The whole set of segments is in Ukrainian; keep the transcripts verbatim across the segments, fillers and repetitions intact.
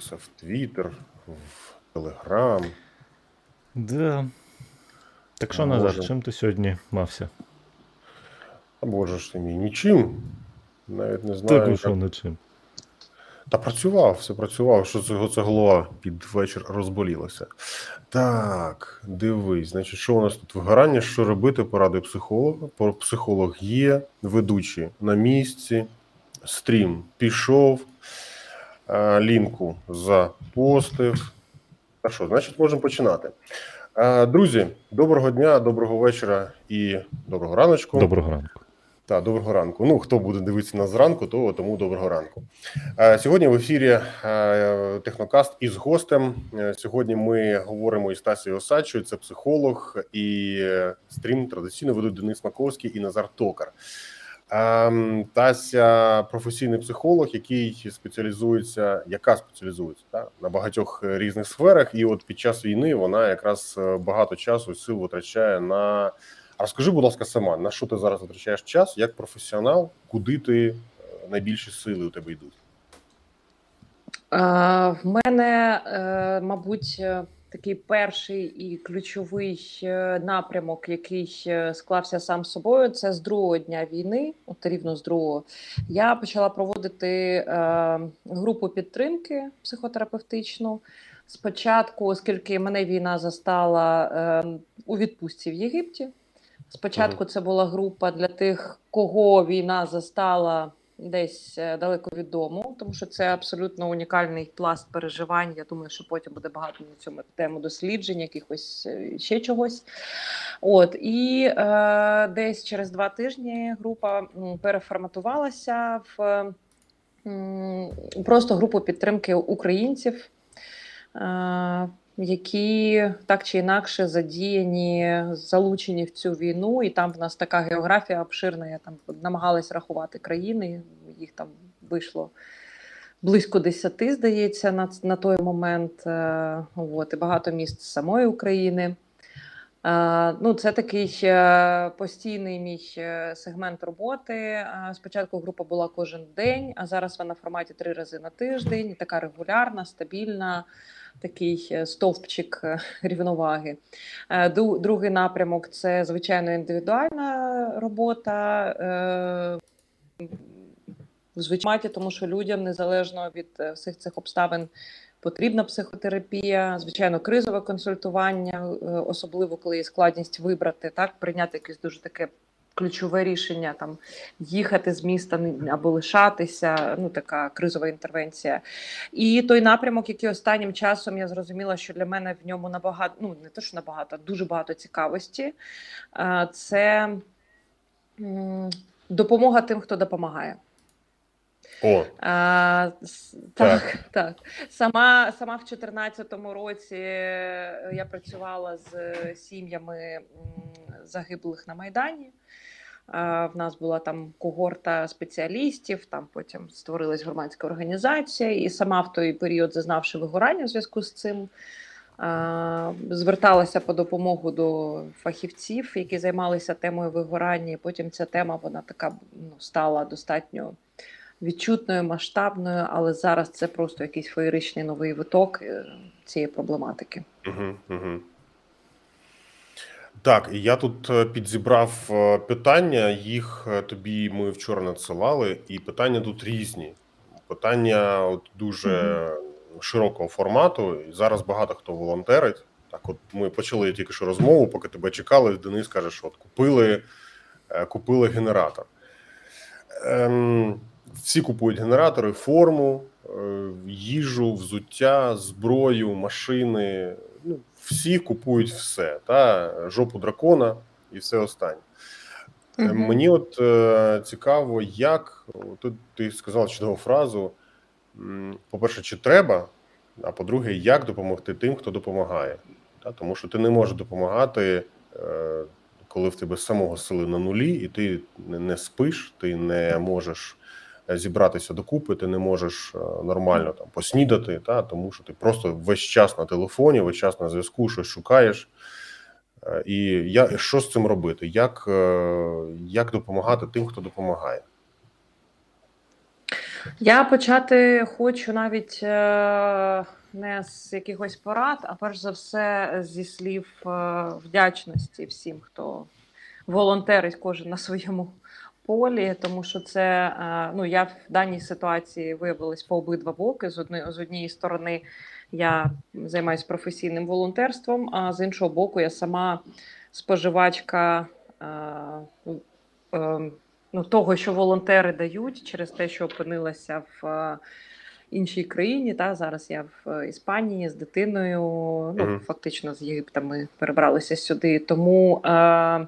все в Твіттер, в Телеграм. Да. Так що, Назар, чим ти сьогодні мався? А боже ж ти мій, нічим. Навіть не Так, знаю, ну як... що, нічим. Та працював, все працював, що цього це голова під вечір розболілася. Так, дивись, значить, що у нас тут? Вигорання, що робити, поради психолога. Психолог є, ведучі на місці, стрім пішов, лінку запостив. Та що, значить, можемо починати. Друзі, доброго дня, доброго вечора і доброго раночку. Доброго ранку. Так, доброго ранку. Ну, хто буде дивитися нас зранку, то тому доброго ранку. Сьогодні в ефірі Технокаст із гостем. Сьогодні ми говоримо із Тасією Осадчою, це психолог, і стрім традиційно ведуть Денис Маковський і Назар Токар. Тася професійний психолог, який спеціалізується, яка спеціалізується так, на багатьох різних сферах, і от під час війни вона якраз багато часу і сил витрачає на... А розкажи, будь ласка, сама, на що ти зараз витрачаєш час, як професіонал, куди ти найбільші сили у тебе йдуть? В мене, мабуть, такий перший і ключовий напрямок, який склався сам собою, це з другого дня війни, от рівно з другого, я почала проводити групу підтримки психотерапевтичну. Спочатку, оскільки мене війна застала у відпустці в Єгипті, спочатку це була група для тих, кого війна застала десь далеко від дому, тому що це абсолютно унікальний пласт переживань. Я думаю, що потім буде багато на цьому тему досліджень, якихось ще чогось. От, і е, десь через два тижні група переформатувалася в м, просто групу підтримки українців, е, які так чи інакше задіяні, залучені в цю війну, і там в нас така географія обширна, я там намагалась рахувати країни, їх там вийшло близько десяти, здається, на, на той момент, от, і багато міст з самої України. Ну, це такий постійний мій сегмент роботи. Спочатку група була кожен день, а зараз вона в форматі три рази на тиждень, така регулярна, стабільна, такий стовпчик рівноваги. Другий напрямок – це, звичайно, індивідуальна робота, звичайно, тому що людям, незалежно від всіх цих обставин, потрібна психотерапія, звичайно, кризове консультування, особливо коли є складність вибрати, так, прийняти якесь дуже таке ключове рішення, там, їхати з міста або лишатися, ну, така кризова інтервенція. І той напрямок, який останнім часом я зрозуміла, що для мене в ньому набагато, ну, не те, що набагато, дуже багато цікавості, це допомога тим, хто допомагає. О, а, так, так. так. Сама, сама в чотирнадцятому році я працювала з сім'ями загиблих на Майдані. А, в нас була там когорта спеціалістів, там потім створилась громадська організація, і сама в той період, зазнавши вигорання в зв'язку з цим, а, зверталася по допомогу до фахівців, які займалися темою вигорання, і потім ця тема, вона така, ну, стала достатньо відчутною, масштабною, але зараз це просто якийсь феєричний новий виток цієї проблематики. Угу, угу. Так, і я тут підзібрав питання, їх тобі ми вчора надсилали, і питання тут різні. Питання от дуже угу. широкого формату, і зараз багато хто волонтерить. Так, от ми почали тільки що розмову, поки тебе чекали, Денис каже, що от купили, купили генератор. Ем... Всі купують генератори, форму, їжу, взуття, зброю, машини. Ну, всі купують все, та жопу дракона і все останнє. Uh-huh. Мені от е, цікаво, як тут ти сказала чудову фразу. По-перше, чи треба, а по-друге, як допомогти тим, хто допомагає. Та? Тому що ти не можеш допомагати, е, коли в тебе самого сили на нулі, і ти не спиш, ти не можеш зібратися докупи, ти не можеш нормально там поснідати, та, тому що ти просто весь час на телефоні, весь час на зв'язку, щось шукаєш. І я, що з цим робити? Як, як допомагати тим, хто допомагає? Я почати хочу навіть е, не з якихось порад, а перш за все зі слів е, вдячності всім, хто волонтерить кожен на своєму полі, тому що це, е, ну, я в даній ситуації виявилась по обидва боки. З однієї, з однієї сторони я займаюся професійним волонтерством, а з іншого боку я сама споживачка е, е, ну, того, що волонтери дають через те, що опинилася в е, іншій країні. Та зараз я в Іспанії з дитиною, ну Мгм. фактично з Єгипта ми перебралися сюди. Тому е, м,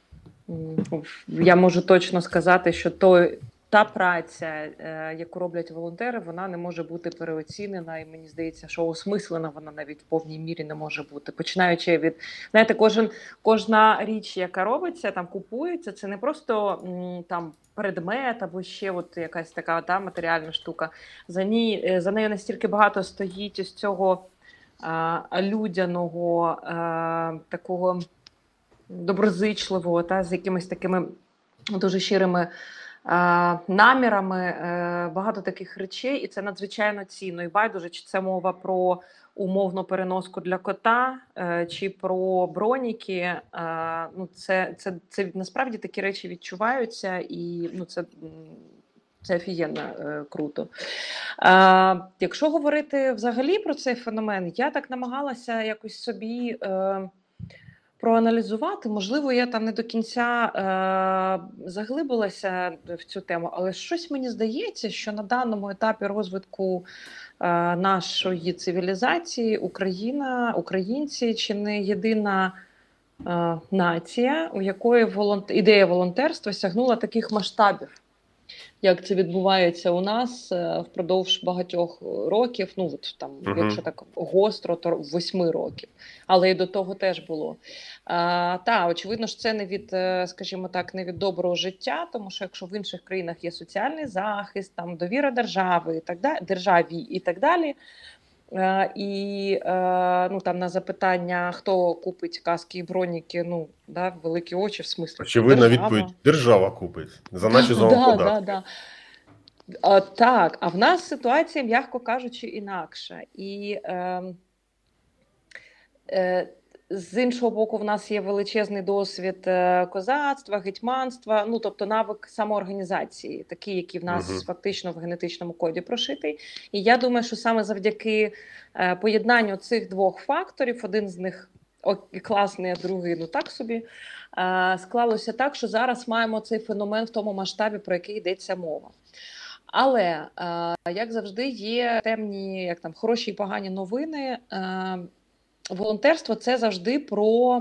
я можу точно сказати, що той. Та праця, е, яку роблять волонтери, вона не може бути переоцінена, і мені здається, що осмислена вона навіть в повній мірі не може бути. Починаючи від, знаєте, кожен кожна річ, яка робиться, там купується, це не просто м, там предмет або ще от якась така та матеріальна штука. За ній е, за нею настільки багато стоїть із цього е, людяного, е, такого доброзичливого, та з якимись такими дуже щирими е, намірами, е, багато таких речей, і це надзвичайно цінно. І байдуже, чи це мова про умовну переноску для кота, е, чи про броніки. Е, ну, це, це, це насправді такі речі відчуваються, і ну, це, м, це офігенно е, круто. Е, якщо говорити взагалі про цей феномен, я так намагалася якось собі е, проаналізувати. Можливо, я там не до кінця е, заглибилася в цю тему, але щось мені здається, що на даному етапі розвитку е, нашої цивілізації Україна, українці чи не єдина е, нація, у якої волонт... ідея волонтерства сягнула таких масштабів, як це відбувається у нас е, впродовж багатьох років. Ну от там, Мгм. якщо так гостро, то восьми років, але і до того теж було. А, та очевидно ж, це не від, е, скажімо так, не від доброго життя, тому що якщо в інших країнах є соціальний захист, там довіра держави і так далі, державі і так далі. Е, і е, ну там на запитання, хто купить каски і броніки, ну да, великі очі, в смислі Очевидна держава. відповідь: держава купить за наші з вами Да, да, податки. да. А, так, а в нас ситуація, м'яко кажучи, інакша. І е, е, з іншого боку, в нас є величезний досвід е, козацтва, гетьманства, ну тобто навик самоорганізації, такий, який в нас Мгм. фактично в генетичному коді прошитий. І я думаю, що саме завдяки е, поєднанню цих двох факторів, один з них о, класний, а другий ну так собі, е, склалося так, що зараз маємо цей феномен в тому масштабі, про який йдеться мова. Але, е, як завжди, є темні, як там, хороші і погані новини. Е, волонтерство – це завжди про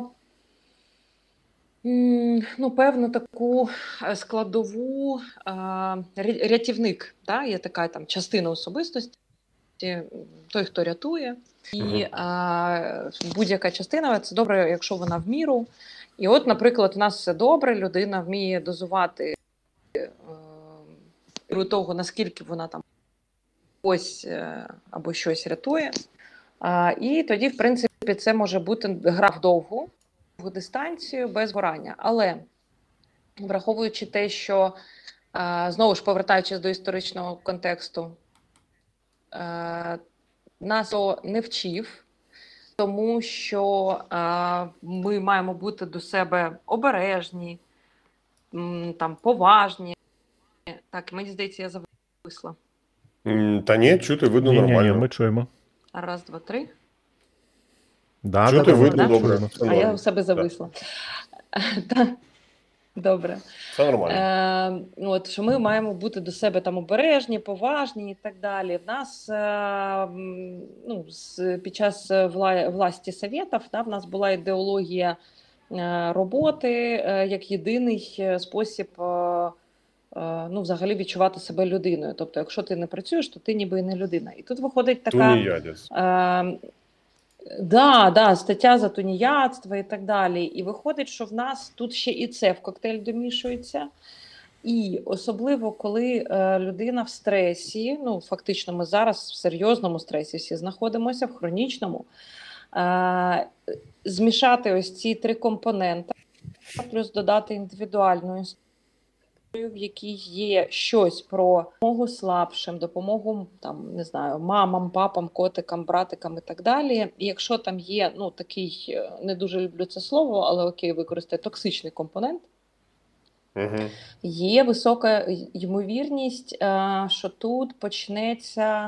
м, ну, певну таку складову е, ря- рятівник. Да? Є така там частина особистості, той, хто рятує. І Мгм. е, будь-яка частина – це добре, якщо вона в міру. І от, наприклад, у нас все добре, людина вміє дозувати е, міру того, наскільки вона там ось е, або щось рятує. А, і тоді, в принципі, це може бути гра в довгу, в дистанцію, без горання. Але враховуючи те, що е, знову ж повертаючись до історичного контексту, е, нас то не вчив, тому що е, ми маємо бути до себе обережні, м, там, поважні. Так, мені здається, я зависла. М, Та ні, чути, видно Ні, ні, ні, нормально. ми чуємо. Раз, два, три. Да, Чути, да, да, видно ми да? добре. чуємо. Все А норм. я у себе Да. зависла. Так, добре. Все нормально. Е, от, що ми маємо бути до себе там обережні, поважні і так далі. В нас е, м, ну, з, під час вла, власті Совєтів, да, в нас була ідеологія е, роботи е, як єдиний е, спосіб е, е, ну, взагалі відчувати себе людиною. Тобто, якщо ти не працюєш, то ти ніби і не людина. І тут виходить така... Тунеядець. Е, Да, да, стаття за тунеядство і так далі. І виходить, що в нас тут ще і це в коктейль домішується. І особливо, коли е, людина в стресі, ну фактично ми зараз в серйозному стресі всі знаходимося, в хронічному, е, змішати ось ці три компоненти, плюс додати індивідуальну в якій є щось про допомогу слабшим, допомогу там не знаю, мамам, папам, котикам, братикам і так далі. І якщо там є ну такий, не дуже люблю це слово, але окей, використати токсичний компонент. Угу. Є висока ймовірність, що тут почнеться,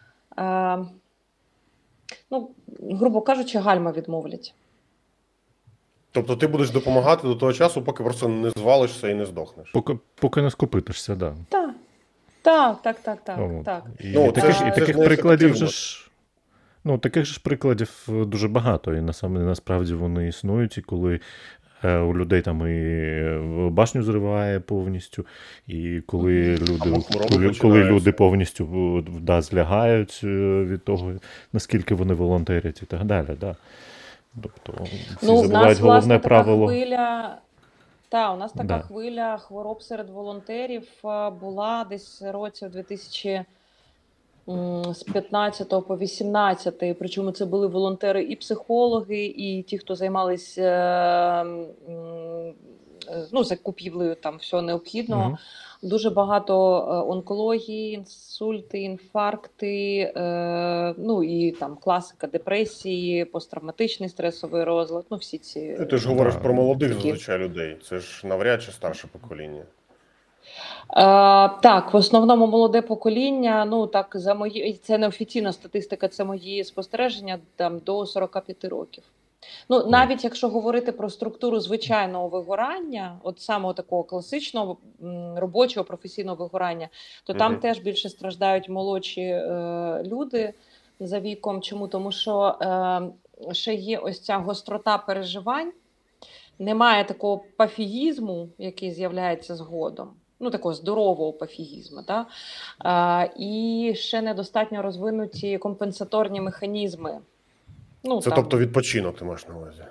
ну, грубо кажучи, гальма відмовлять. Тобто ти будеш допомагати до того часу, поки просто не звалишся і не здохнеш. Поки, поки не скопитишся, да. Так. Так, так, так, так, О, так. І, Ну, таких, це, і це таких ж прикладів же ж. Ну, таких же ж прикладів дуже багато, і насам- насправді вони існують, і коли е, у людей там і башню зриває повністю, і коли люди, Або хвороби коли, коли починаються. люди повністю да, злягають е, від того, наскільки вони волонтерять і так далі. Да. Тобто всі Ну, в забувають нас, головне власне, така правило. хвиля, та, у нас така Да. хвиля хвороб серед волонтерів е, була десь років дві тисячі з п'ятнадцятого по вісімнадцятий, причому це були волонтери і психологи, і ті, хто займалися е, ну, закупівлею там всього необхідного. Мгм. Дуже багато е, онкології, інсульти, інфаркти, е, ну і там класика депресії, посттравматичний стресовий розлад, ну всі ці... Ти ж говориш Да. про молодих такі. зазвичай людей. Це ж навряд чи старше покоління. Е, так, в основному молоде покоління, ну так, за мої, це не офіційна статистика, це мої спостереження, там до сорок п'ять років. Ну, навіть якщо говорити про структуру звичайного вигорання, от самого такого класичного м, робочого професійного вигорання, то там Мгм. теж більше страждають молодші е, люди за віком. Чому? Тому що е, ще є ось ця гострота переживань, немає такого пафігізму, який з'являється згодом. Ну, такого здорового пафігізму, да? а, і ще недостатньо розвинуті компенсаторні механізми. Ну, Це там, тобто відпочинок ти маєш на увазі.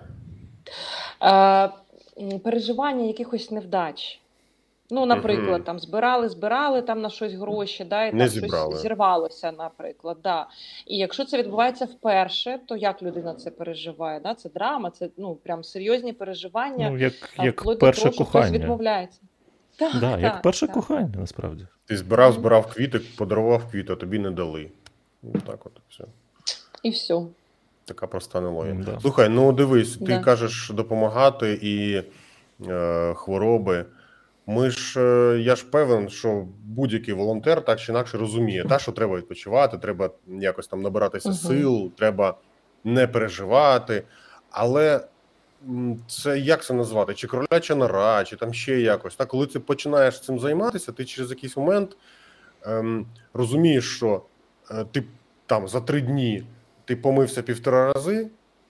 е, переживання якихось невдач. Ну, наприклад, Мгм. там збирали, збирали там на щось гроші, да, і Не там зібрали. щось зірвалося, наприклад. Да. І якщо це відбувається вперше, то як людина це переживає? Да? Це драма, це ну, прям серйозні переживання. Ну, як, Там, як вплоть до перше того, що хтось кохання. відмовляється. Так, Да, так, як перше так. кохання, насправді. Ти збирав, Мгм. збирав квіти, подарував квіти, а тобі не дали. Ну, так от все. І все. Така проста аналогія. Да. Слухай, ну дивись, ти Да. кажеш допомагати і е, хвороби. Ми ж, е, я ж певен, що будь-який волонтер так чи інакше розуміє, та, що треба відпочивати, треба якось там набиратися Мгм. сил, треба не переживати. Але м, це як це назвати? Чи кроляча нора, чи там ще якось. Та, коли ти починаєш цим займатися, ти через якийсь момент ем, розумієш, що е, ти там за три дні ти помився півтора рази,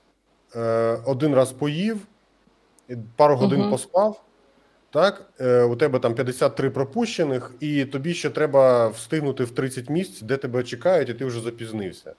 е, один раз поїв, і пару годин Мгм. поспав, так, е, у тебе там п'ятдесят три пропущених, і тобі ще треба встигнути в тридцять місць, де тебе чекають, і ти вже запізнився.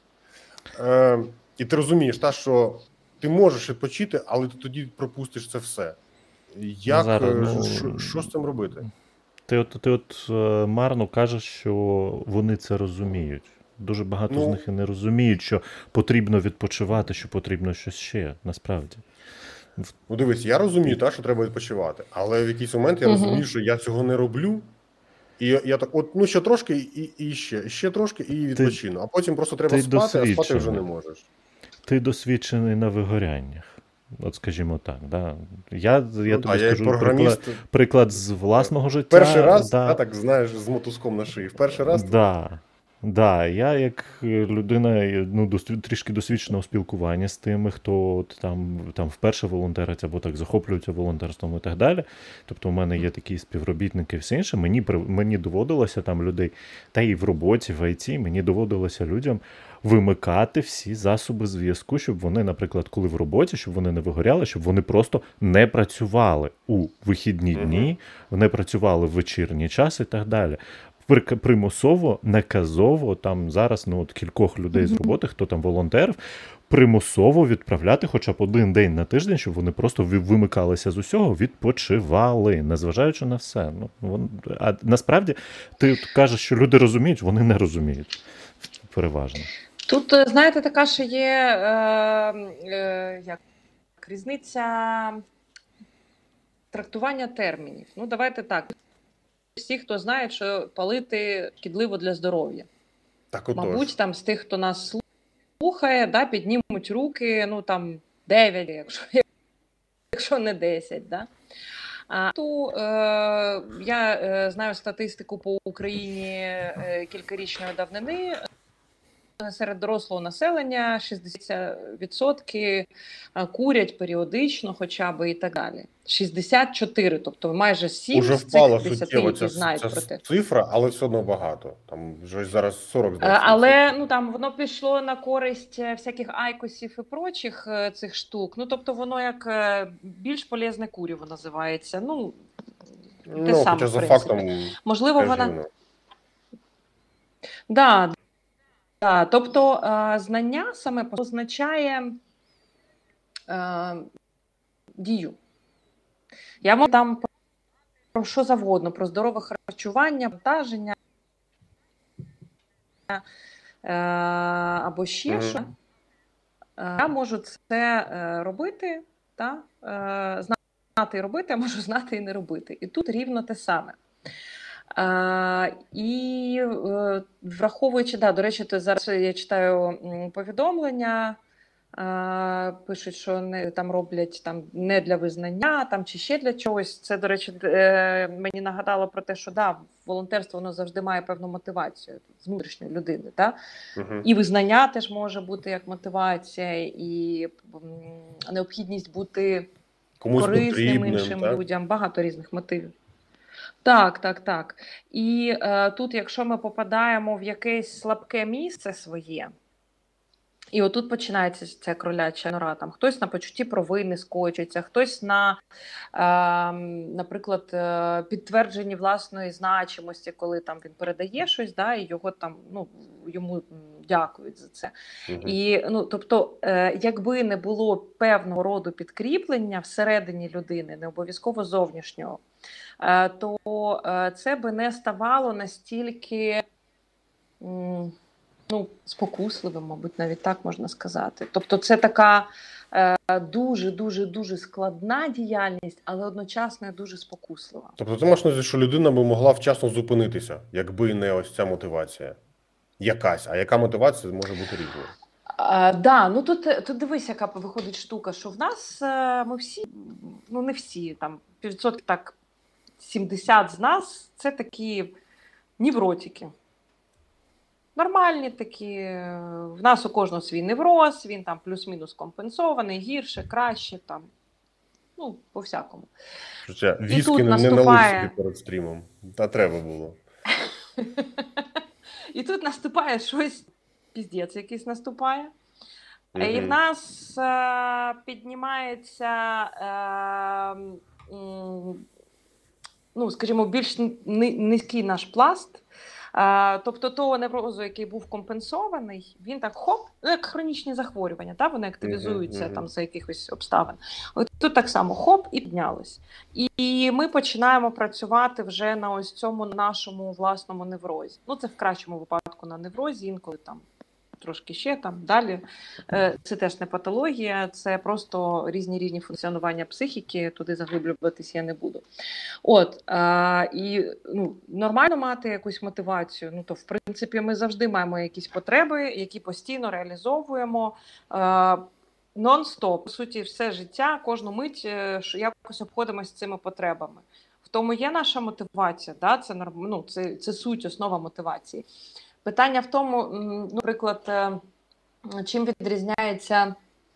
Е, і ти розумієш, та, що ти можеш відпочити, але ти тоді пропустиш це все. Як, Назаре, е, ну, що, що з цим робити? Ти от, ти от е, марно кажеш, що вони це розуміють. Дуже багато Ну. з них і не розуміють, що потрібно відпочивати, що потрібно щось ще, насправді. Ну, дивись, я розумію, та, що треба відпочивати, але в якийсь момент я Мгм. розумію, що я цього не роблю. І я, я так, от, ну, ще трошки, і, і ще, ще трошки, і відпочину. А потім просто треба ти спати, а спати вже досвідчений. не можеш. Ти досвідчений на вигоряннях. От скажімо так. Да. Я, я Ну, тобі а я як скажу програміст, приклад, приклад з власного життя. перший раз, да. та, так, знаєш, з мотузком на шиї. В перший раз Да. Да, я як людина ну, дос- трішки досвідчена у спілкуванні з тими, хто от там, там вперше волонтерить або так захоплюється волонтерством і так далі. Тобто у мене є такі співробітники і все інше. Мені, при- мені доводилося там людей, та і в роботі, в ай ті, мені доводилося людям вимикати всі засоби зв'язку, щоб вони, наприклад, коли в роботі, щоб вони не вигоряли, щоб вони просто не працювали у вихідні Мгм. дні, не працювали в вечірній час і так далі. Прик- Примусово, наказово, там зараз ну, от кількох людей з роботи, хто там волонтерів, примусово відправляти хоча б один день на тиждень, щоб вони просто ви- вимикалися з усього, відпочивали, незважаючи на все. Ну, вон, а насправді ти от кажеш, що люди розуміють, вони не розуміють. Переважно. Тут, е, знаєте, така ще є е, е, як, різниця трактування термінів. Ну, давайте так. всі, хто знає, що палити шкідливо для здоров'я. Так отож. Мабуть, там з тих, хто нас слухає, да, піднімуть руки, ну там дев'ять, якщо, якщо не десять. Да? А, то, е, я е, знаю статистику по Україні е, кількарічної давнини. Серед дорослого населення шістдесят відсотків курять періодично хоча б і так далі. шістдесят чотири, тобто майже сім Уже з впала цих десяти, суттєво які ця, знають ця про те. цифра, але все одно багато. Там вже зараз сорок, Е, здається. Але ну там воно пішло на користь е, всяких айкосів і прочих е, цих штук. Ну тобто воно як е, більш полезне куріво називається. Ну те Ну, саме, хоча в за принципі. фактом Можливо, теж вона воно. да, да. Тобто е, знання саме означає е, дію. Я можу там про що завгодно, про здорове харчування, вантаження е, або ще Мгм. що. Е, Я можу це е, робити, та, е, знати і робити, а можу знати і не робити. І тут рівно те саме. Е, і е, враховуючи, да, до речі, то зараз я читаю м, повідомлення, е, пишуть, що не, там роблять там, не для визнання там, чи ще для чогось. Це, до речі, е, мені нагадало про те, що да, волонтерство воно завжди має певну мотивацію з внутрішньої людини. Да? Мгм. І визнання теж може бути як мотивація, і м, необхідність бути Комусь корисним потрібним, іншим так? людям, багато різних мотивів. Так, так, так. І е, тут, якщо ми попадаємо в якесь слабке місце своє, і отут починається ця кроляча нора. Там хтось на почутті провини скочиться, хтось на, е, наприклад, е, підтвердженні власної значимості, коли там він передає щось, да, і його там, ну, йому м, дякують за це. Мгм. І, ну, тобто, е, якби не було певного роду підкріплення всередині людини, не обов'язково зовнішнього, е, то е, це би не ставало настільки м, ну, спокусливим, мабуть, навіть так можна сказати. Тобто це така дуже-дуже-дуже складна діяльність, але одночасно і дуже спокуслива. Тобто ти маєш на увазі, що людина би могла вчасно зупинитися, якби не ось ця мотивація. Якась, а яка мотивація може бути різною? А, да, ну тут, тут дивись, яка виходить штука, що в нас е, ми всі, ну не всі, там відсотків так сімдесят з нас це такі невротики. Нормальні такі, в нас у кожного свій невроз, він там плюс-мінус компенсований, гірше, краще, там, ну, по-всякому. Що я І віскі тут не, не наступає... налив собі перед стрімом. Та треба було. І тут наступає щось, піздець якийсь наступає. Мгм. І в нас е, піднімається, е, м, ну, скажімо, більш ни- низький наш пласт. Е, тобто того неврозу, який був компенсований, він так хоп, ну, як хронічні захворювання, та, вони активізуються Мгм, мгм. там за якихось обставин. От тут так само хоп і піднялось. І ми починаємо працювати вже на ось цьому нашому власному неврозі. Ну, це в кращому випадку на неврозі, інколи там трошки ще там далі. Е, Це теж не патологія, це просто різні рівні функціонування психіки, туди заглиблюватись я не буду. От, а, і ну, нормально мати якусь мотивацію, ну то в принципі ми завжди маємо якісь потреби, які постійно реалізовуємо а, нон-стоп. По суті, все життя, кожну мить е, ш- якось обходимося з цими потребами. В тому є наша мотивація, да? Це, норм- ну, це, це суть, основа мотивації. Питання в тому, м, ну, наприклад, е, чим відрізняється,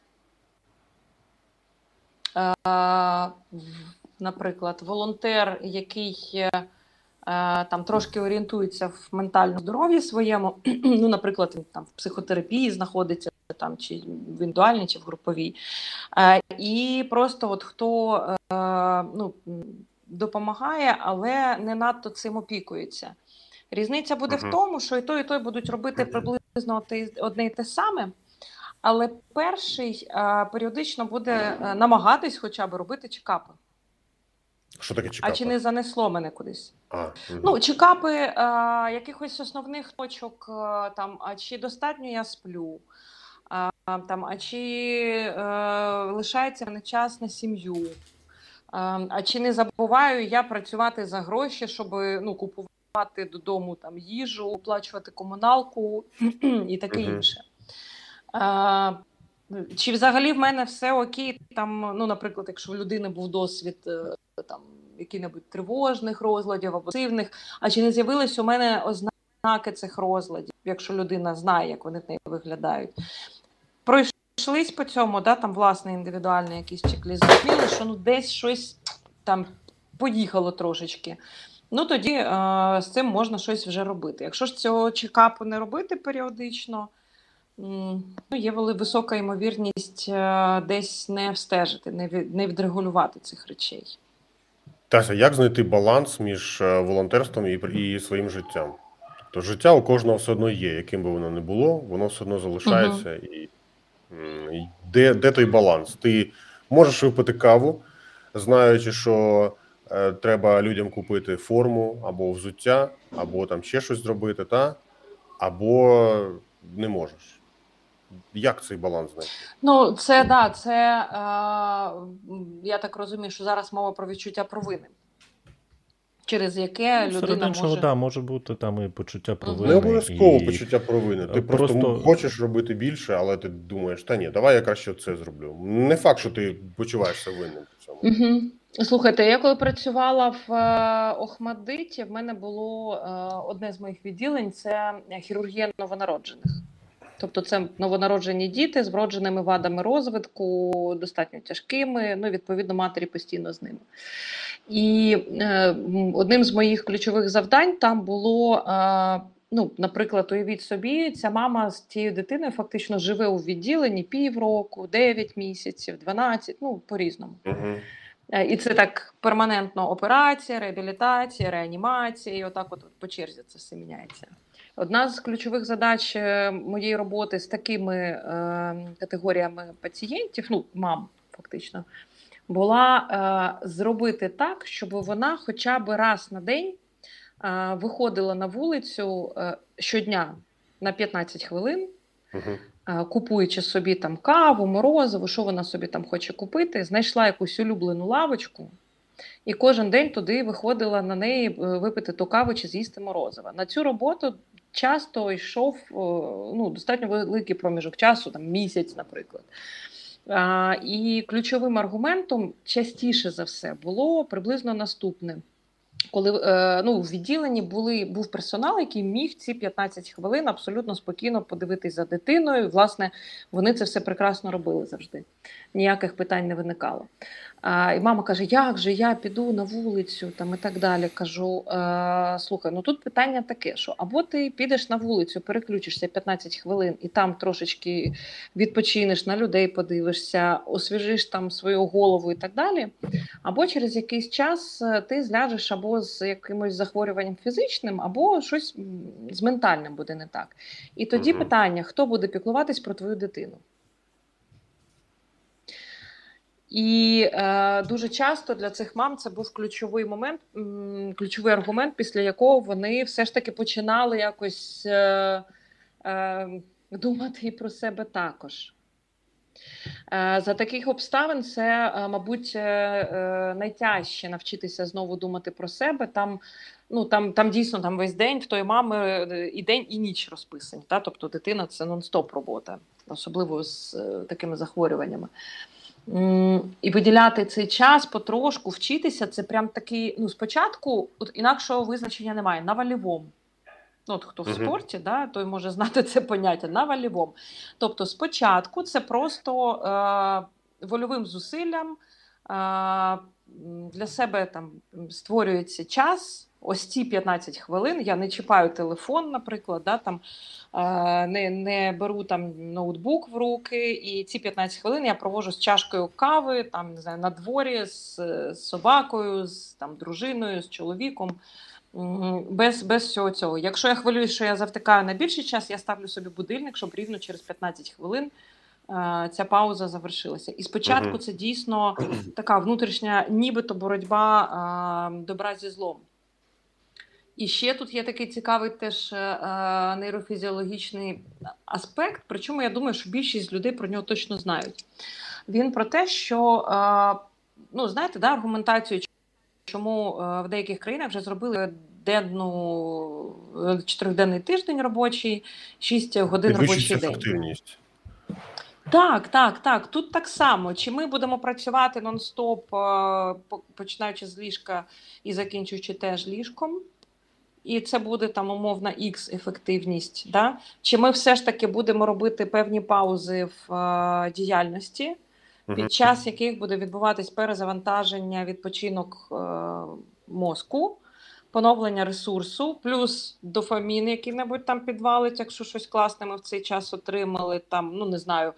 е, в- наприклад, волонтер, який е, там трошки орієнтується в ментальному здоров'ї своєму, ну, наприклад, він там в психотерапії знаходиться, там, чи в індивідуальній, чи в груповій. Е, І просто от хто е, ну, м, допомагає, але не надто цим опікується. Різниця буде Мгм. в тому, що і той, і той будуть робити приблизно те- одне і те саме, але перший е, періодично буде е, намагатись хоча б робити чекапи. Що таке А чекапа? чи не занесло мене кудись? А, мгм. Ну, чекапи е, якихось основних точок, е, там, а чи достатньо я сплю, а, там, а чи е, лишається мене час на сім'ю. А, а чи не забуваю я працювати за гроші, щоб ну, купувати додому там їжу, оплачувати комуналку і таке Мгм. інше. А, чи взагалі в мене все окей, там, ну, наприклад, якщо в людини був досвід е, там, яких-небудь тривожних розладів або сивних, а чи не з'явились у мене ознаки цих розладів, якщо людина знає, як вони в неї виглядають. Пройшлись по цьому, да, там власне індивідуальний якийсь чек-ліст, зрозуміли, що ну, десь щось там поїхало трошечки. Ну, тоді е, з цим можна щось вже робити. Якщо ж цього чекапу не робити періодично, м, ну, є вели- висока ймовірність е, десь не встежити, не, від, не відрегулювати цих речей. Тася, як знайти баланс між е, волонтерством і, і своїм життям? Тобто життя у кожного все одно є, яким би воно не було, воно все одно залишається. Угу. І, м, і де, де той баланс? Ти можеш випити каву, знаючи, що е, треба людям купити форму або взуття, або там ще щось зробити, та? Або не можеш. Як цей баланс знайти? Ну, це, да, це, е, я так розумію, що зараз мова про відчуття провини, через яке Ну, серед людина іншого, може... да, може бути там і почуття Мгм. провини. Не обов'язково і почуття провини. Ти е, просто, просто- м, хочеш робити більше, але ти думаєш, та ні, давай я краще це зроблю. Не факт, що ти почуваєшся винним в цьому. Угу. Слухайте, я коли працювала в е, Охмаддиті, в мене було е, одне з моїх відділень – це хірургія новонароджених. Тобто це новонароджені діти з вродженими вадами розвитку, достатньо тяжкими, ну, відповідно, матері постійно з ними. І е, м, одним з моїх ключових завдань там було, е, ну, наприклад, уявіть собі, ця мама з цією дитиною фактично живе у відділенні півроку, дев'ять місяців, дванадцять, ну, по-різному. Угу. Е, І це так перманентно операція, реабілітація, реанімація, і отак от по черзі це все міняється. Одна з ключових задач е, моєї роботи з такими е, категоріями пацієнтів, ну, мам фактично, була е, зробити так, щоб вона хоча б раз на день е, виходила на вулицю е, щодня на п'ятнадцять хвилин, Угу. е, купуючи собі там каву, морозиво, що вона собі там хоче купити, знайшла якусь улюблену лавочку і кожен день туди виходила на неї е, випити ту каву чи з'їсти морозиво. На цю роботу часто йшов е, ну, достатньо великий проміжок часу, там місяць, наприклад. А, і ключовим аргументом частіше за все було приблизно наступне. Коли е, ну, в відділенні були, був персонал, який міг ці п'ятнадцять хвилин абсолютно спокійно подивитись за дитиною. І, власне, вони це все прекрасно робили завжди. Ніяких питань не виникало. А, і мама каже, як же я піду на вулицю там, і так далі. Кажу, е, слухай, ну тут питання таке, що або ти підеш на вулицю, переключишся п'ятнадцять хвилин і там трошечки відпочинеш, на людей подивишся, освіжиш там свою голову і так далі, або через якийсь час ти зляжеш або з якимось захворюванням фізичним, або щось м, з ментальним буде не так. І тоді Мгм. питання, хто буде піклуватись про твою дитину? І е, дуже часто для цих мам це був ключовий момент, м, ключовий аргумент, після якого вони все ж таки починали якось е, е, думати і про себе також. Е, За таких обставин це, е, мабуть, е, е, найтяжче навчитися знову думати про себе. Там, ну, там, там дійсно там весь день в тої мами е, і день, і ніч розписані. Та? Тобто дитина – це нон-стоп робота, особливо з е, такими захворюваннями. М, І виділяти цей час потрошку, вчитися – це прям такий, ну, спочатку, от інакшого визначення немає, на вольовому. Ну, от хто в Мгм. спорті, да, той може знати це поняття, на вольовому. Тобто спочатку це просто е, вольовим зусиллям е, м, для себе там м, створюється час, ось ці п'ятнадцять хвилин, я не чіпаю телефон, наприклад, да, там, е, не, не беру там ноутбук в руки, і ці п'ятнадцять хвилин я проводжу з чашкою кави, там, не знаю, на дворі, з, з собакою, з там, дружиною, з чоловіком. М, Без, без всього цього. Якщо я хвилююсь, що я завтикаю на більший час, я ставлю собі будильник, щоб рівно через п'ятнадцять хвилин е, ця пауза завершилася. І спочатку Мгм. це дійсно така внутрішня нібито боротьба е, добра зі злом. І ще тут є такий цікавий теж е, е, нейрофізіологічний аспект, причому я думаю, що більшість людей про нього точно знають. Він про те, що е, ну, знаєте, да, аргументацію, чому е, в деяких країнах вже зробили денну, е, чотириденний тиждень робочий, шість годин Підвищується робочий день. ефективність. Так, так, так. Тут так само. Чи ми будемо працювати нон-стоп, е, по- починаючи з ліжка і закінчуючи теж ліжком, і це буде там умовна X ефективність, да? Чи ми все ж таки будемо робити певні паузи в е, діяльності, Мгм. під час яких буде відбуватись перезавантаження, відпочинок е, мозку, поновлення ресурсу, плюс дофамін, який-небудь там підвалить, якщо щось класне ми в цей час отримали, там, ну не знаю,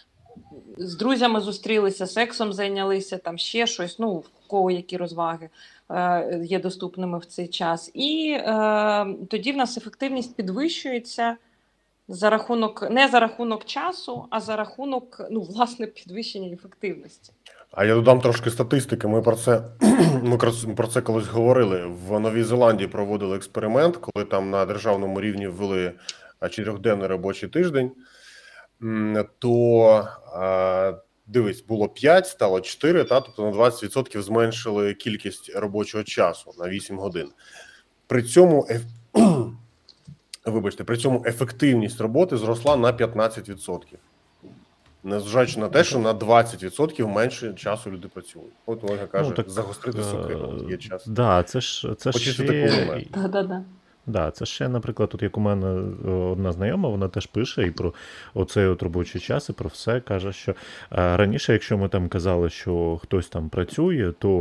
з друзями зустрілися, сексом зайнялися, там ще щось, ну, в кого які розваги е, є доступними в цей час. І е, тоді в нас ефективність підвищується за рахунок, не за рахунок часу, а за рахунок, ну, власне, підвищення ефективності. А я додам трошки статистики. Ми про це ми крос- про це колись говорили. В Новій Зеландії проводили експеримент, коли там на державному рівні ввели а, чотирьохденний робочий тиждень. М, То а, дивись, було п'ять, стало чотири, та тобто на двадцять відсотків зменшили кількість робочого часу на вісім годин. При цьому еф- вибачте, при цьому ефективність роботи зросла на п'ятнадцять відсотків. Незважаючи на те, що на двадцять відсотків менше часу люди працюють. От Ольга каже, Ну, так, загострити е, сокиру, от є час. Да, це ж це Почистити ще, кулемет. Да-да-да. да, це ще, наприклад, от як у мене е, одна знайома, вона теж пише і про оцей от робочий час, і про все каже, що е, раніше, якщо ми там казали, що хтось там працює, то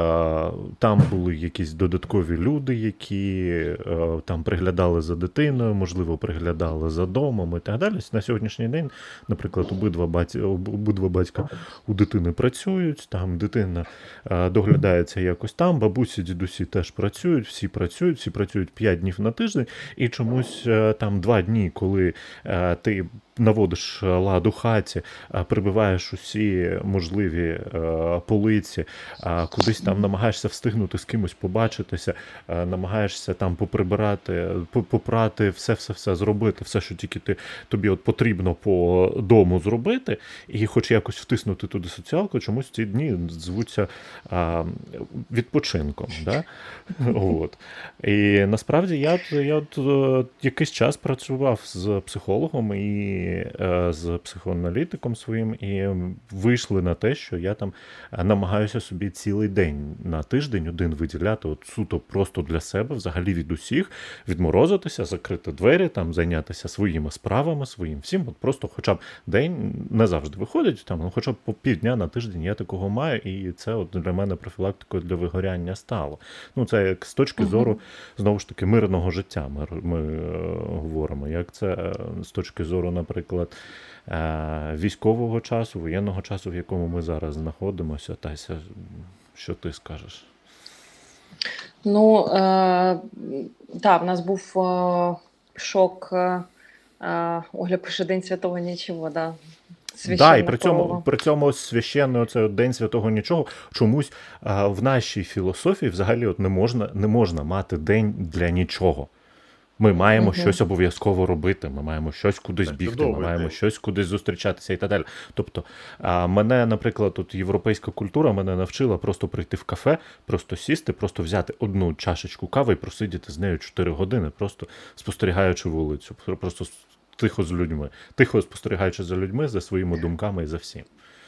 е, там були якісь додаткові люди, які е, там приглядали за дитиною, можливо, приглядали за домом і так далі. На сьогоднішній день, наприклад, обидва батька, обидва батька у дитини працюють, там дитина е, доглядається якось там, бабусі, дідусі теж працюють, всі працюють, всі працюють п'ять днів на тиждень, і чомусь е, там два дні, коли е, ти наводиш лад у хаті, е, прибиваєш усі можливі е, полиці, е, кудись там намагаєшся встигнути з кимось побачитися, е, намагаєшся там поприбирати, по- попрати, все-все-все зробити, все, що тільки ти, тобі от потрібно по дому зробити, і хоч якось втиснути туди соціалку, чомусь ці дні звуться а, відпочинком. Да? От. І насправді я, от- я от, е, якийсь час працював з психологом і е, з психоаналітиком своїм, і вийшли на те, що я там е, намагаюся собі цілий день на тиждень один виділяти от суто просто для себе, взагалі від усіх, відморозитися, закрити двері, там зайнятися своїми справами, своїм всім. От просто хоча б день не завжди виходить, там, ну, хоча б по півдня на тиждень я такого маю, і це от для мене профілактикою для вигоряння стало. Ну, це як з точки Мгм. зору, знову ж таки, мирного життя ми, ми е, говоримо. Як це е, з точки зору, наприклад, е, військового часу, воєнного часу, в якому ми зараз знаходимося, Тася, що ти скажеш? Ну, е, так, в нас був е, шок. Е, е, Оля пише День Святого Нічого, да. Да, і при Священна цьому, корова. при цьому священний оцей от День Святого Нічого чомусь а, в нашій філософії взагалі от не можна, не можна мати день для нічого. Ми маємо Мгм. щось обов'язково робити, ми маємо щось кудись Це бігти, ми чудовий маємо день. щось кудись зустрічатися і так далі. Тобто, а, мене, наприклад, тут європейська культура мене навчила просто прийти в кафе, просто сісти, просто взяти одну чашечку кави і просидіти з нею чотири години, просто спостерігаючи вулицю, просто с- тихо з людьми, тихо спостерігаючи за людьми, за своїми думками і за всім.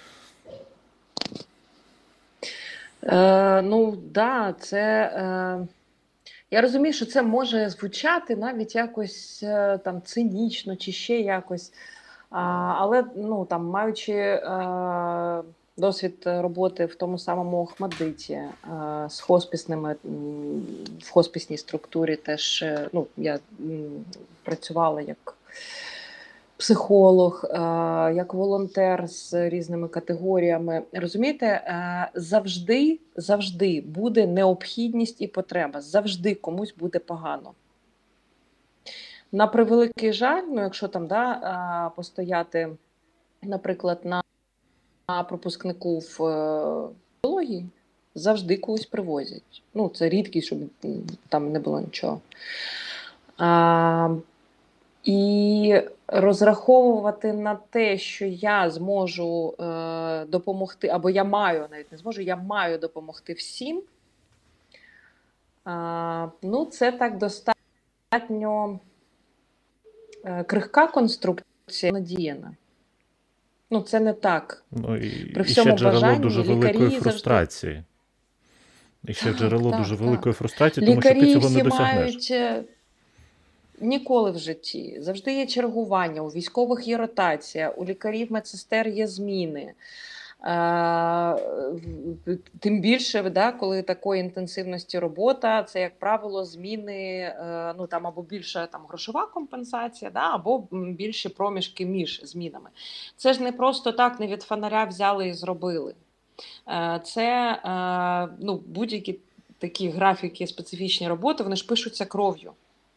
Е, ну, да, це. Е, я розумію, що це може звучати навіть якось е, там цинічно чи ще якось. А, але ну, там, маючи е, досвід роботи в тому самому Охмадиті, е, з хоспісними, м, в хоспісній структурі теж е, ну, я м, працювала як психолог, е, як волонтер з різними категоріями. Розумієте, е, завжди, завжди буде необхідність і потреба. Завжди комусь буде погано. На превеликий жаль, ну якщо там да, е, постояти, наприклад, на, на пропускнику в е, психології, завжди когось привозять. Ну, це рідкість, щоб м, там не було нічого. А, І розраховувати на те, що я зможу е, допомогти, або я маю, навіть не зможу, я маю допомогти всім, е, ну, це так достатньо е, крихка конструкція, надіяна. Ну, це не так. Ну, і, При і ще всьому джерело бажанні дуже лікарі великої завжди... фрустрації. І ще Так, джерело так, дуже так. великої фрустрації, тому Лікарі що ти цього всі не досягнеш. мають е, ніколи в житті. Завжди є чергування, у військових є ротація, у лікарів, медсестер є зміни. Е, Тим більше, да, коли такої інтенсивності робота, це, як правило, зміни, е, ну, там, або більша там, грошова компенсація, да, або більші проміжки між змінами. Це ж не просто так, не від фонаря взяли і зробили. Е, Це е, ну, будь-які такі графіки, специфічні роботи, вони ж пишуться кров'ю.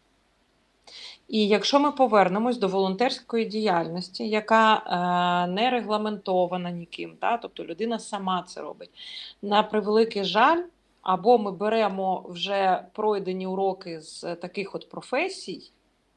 І якщо ми повернемось до волонтерської діяльності, яка е, не регламентована ніким, та, тобто людина сама це робить, на превеликий жаль, або ми беремо вже пройдені уроки з таких от професій,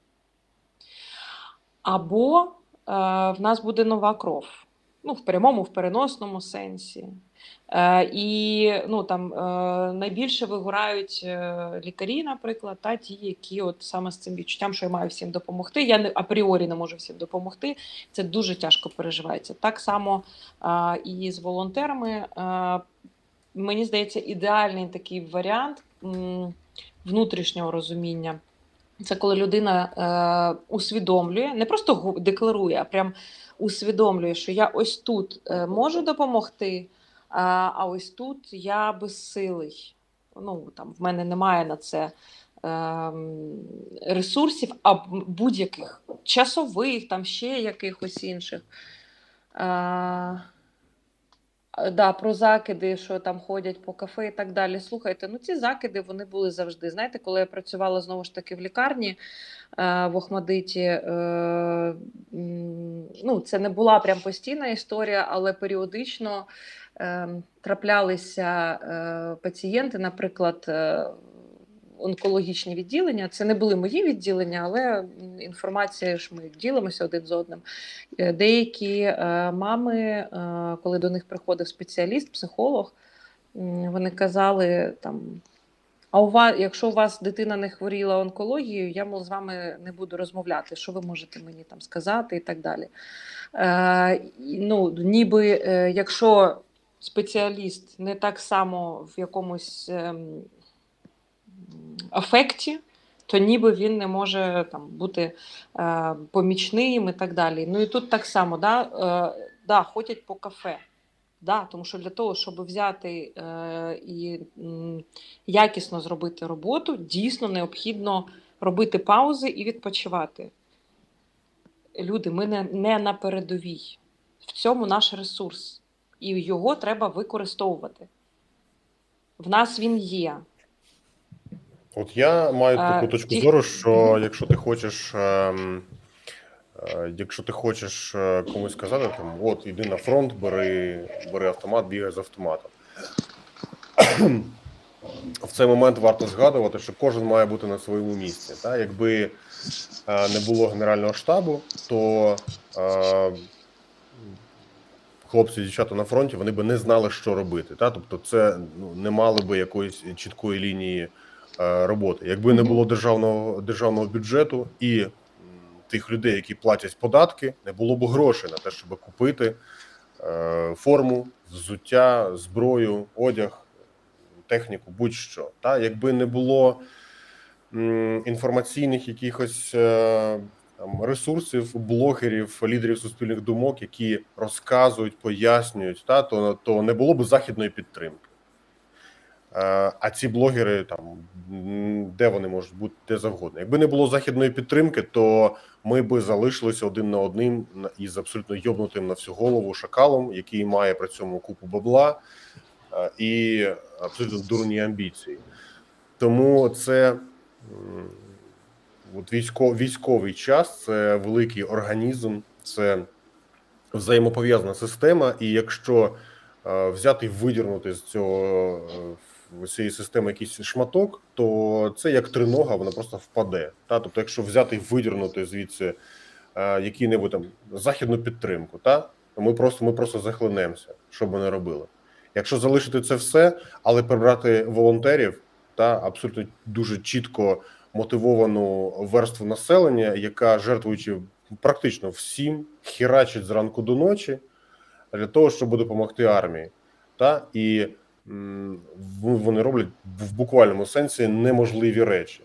або е, в нас буде нова кров. Ну, в прямому, в переносному сенсі. Е, і ну, там, е, найбільше вигорають е, лікарі, наприклад, та ті, які от саме з цим відчуттям, що я маю всім допомогти. Я не, апріорі не можу всім допомогти. Це дуже тяжко переживається. Так само е, і з волонтерами. Е, мені здається, ідеальний такий варіант м, внутрішнього розуміння. Це коли людина е, усвідомлює, не просто декларує, а прям усвідомлює, що я ось тут е, можу допомогти, а, а ось тут я безсилий. Ну, там, в мене немає на це е, ресурсів, а будь-яких часових, там ще якихось інших. Е, Да, про закиди, що там ходять по кафе і так далі. Слухайте, ну ці закиди, вони були завжди. Знаєте, коли я працювала знову ж таки в лікарні е, в Охмадиті, е, м, ну це не була прям постійна історія, але періодично е, траплялися е, пацієнти, наприклад, е, онкологічні відділення. Це не були мої відділення, але інформація ж ми ділимося один з одним. Деякі е, мами, е, коли до них приходив спеціаліст, психолог, вони казали там: а у вас, якщо у вас дитина не хворіла онкологією, я, мов, з вами не буду розмовляти, що ви можете мені там сказати і так далі. Е, ну, ніби, е, якщо спеціаліст не так само в якомусь е, афекті, то ніби він не може там бути е, помічним і так далі. Ну і тут так само, да, е, да, ходять по кафе. Да, тому що для того, щоб взяти е, і м, якісно зробити роботу, дійсно необхідно робити паузи і відпочивати. Люди, ми не, не на передовій. В цьому наш ресурс. І його треба використовувати. В нас він є. От я маю А, таку точку ті... зору, що якщо ти хочеш, е, е, якщо ти хочеш комусь сказати, там, от іди на фронт, бери, бери автомат, бігай з автоматом. В цей момент варто згадувати, що кожен має бути на своєму місці. Та? Якби е, не було Генерального штабу, то е, хлопці і дівчата на фронті, вони би не знали, що робити. Та? Тобто це ну, не мали би якоїсь чіткої лінії е, роботи. Якби не було державного, державного бюджету і м, тих людей, які платять податки, не було б грошей на те, щоб купити е, форму, взуття, зброю, одяг, техніку, будь-що. Та? Якби не було м, інформаційних якихось е, там, ресурсів, блогерів, лідерів суспільних думок, які розказують, пояснюють, та, то, то не було б західної підтримки. Е, а ці блогери, там, де вони можуть бути, де завгодно. Якби не було західної підтримки, то ми би залишилися один на одним із абсолютно йобнутим на всю голову шакалом, який має при цьому купу бабла е, і абсолютно дурні амбіції. Тому це от військовий, військовий час, це великий організм, це взаємопов'язана система, і якщо е, взяти і видірнути з цього в цієї системи якийсь шматок, то це як тринога, вона просто впаде. Та? Тобто, якщо взяти і видірнути звідси е, який-небудь там західну підтримку, та? то ми просто, ми просто захлинемося, що б вони робили. Якщо залишити це все, але прибрати волонтерів та абсолютно дуже чітко мотивовану верству населення, яка, жертвуючи практично всім, хірачить зранку до ночі для того, щоб допомогти армії. Та? І м, вони роблять в буквальному сенсі неможливі речі.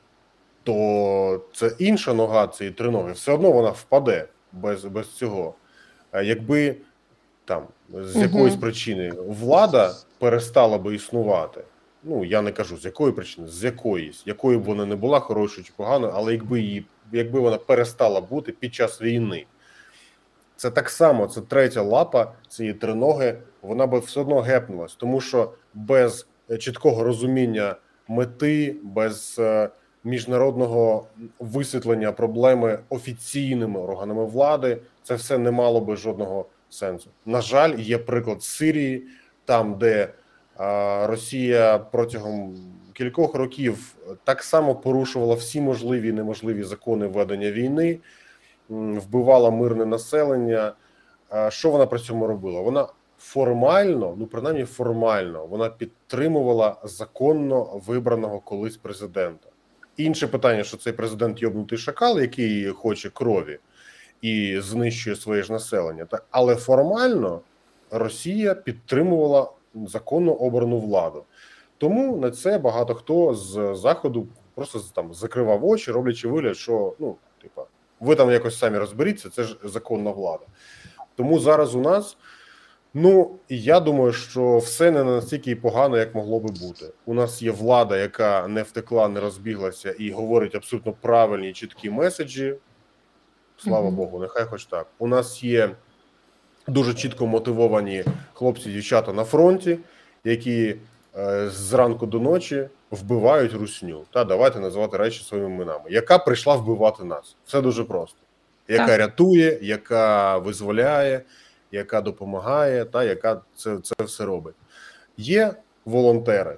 То це інша нога цієї триноги, все одно вона впаде без, без цього. Якби там з якоїсь Угу. причини влада перестала би існувати, ну я не кажу з якої причини, з якоїсь, якою б вона не була, хорошою чи поганою, але якби її, якби вона перестала бути під час війни, це так само, це третя лапа цієї триноги, вона би все одно гепнулась, тому що без чіткого розуміння мети, без е, міжнародного висвітлення проблеми офіційними органами влади, це все не мало би жодного сенсу. На жаль, є приклад Сирії, там, де е, Росія протягом кількох років так само порушувала всі можливі і неможливі закони ведення війни, вбивала мирне населення. Що вона при цьому робила? Вона формально, ну принаймні формально, вона підтримувала законно вибраного колись президента. Інше питання, що цей президент йобнутий шакал, який хоче крові і знищує своє ж населення. Але формально Росія підтримувала законно обрану владу. Тому на це багато хто з Заходу просто там закривав очі, роблячи вигляд, що ну, типа, ви там якось самі розберіться, це ж законна влада. Тому зараз у нас, ну, я думаю, що все не настільки погано, як могло би бути. У нас є влада, яка не втекла, не розбіглася і говорить абсолютно правильні, чіткі меседжі. Слава Мгм. Богу, нехай хоч так. У нас є дуже чітко мотивовані хлопці і дівчата на фронті, які е, зранку до ночі вбивають русню. Та давайте називати речі своїми іменами. Яка прийшла вбивати нас. Все дуже просто. Яка Так. рятує, яка визволяє, яка допомагає, та яка це, це все робить. Є волонтери,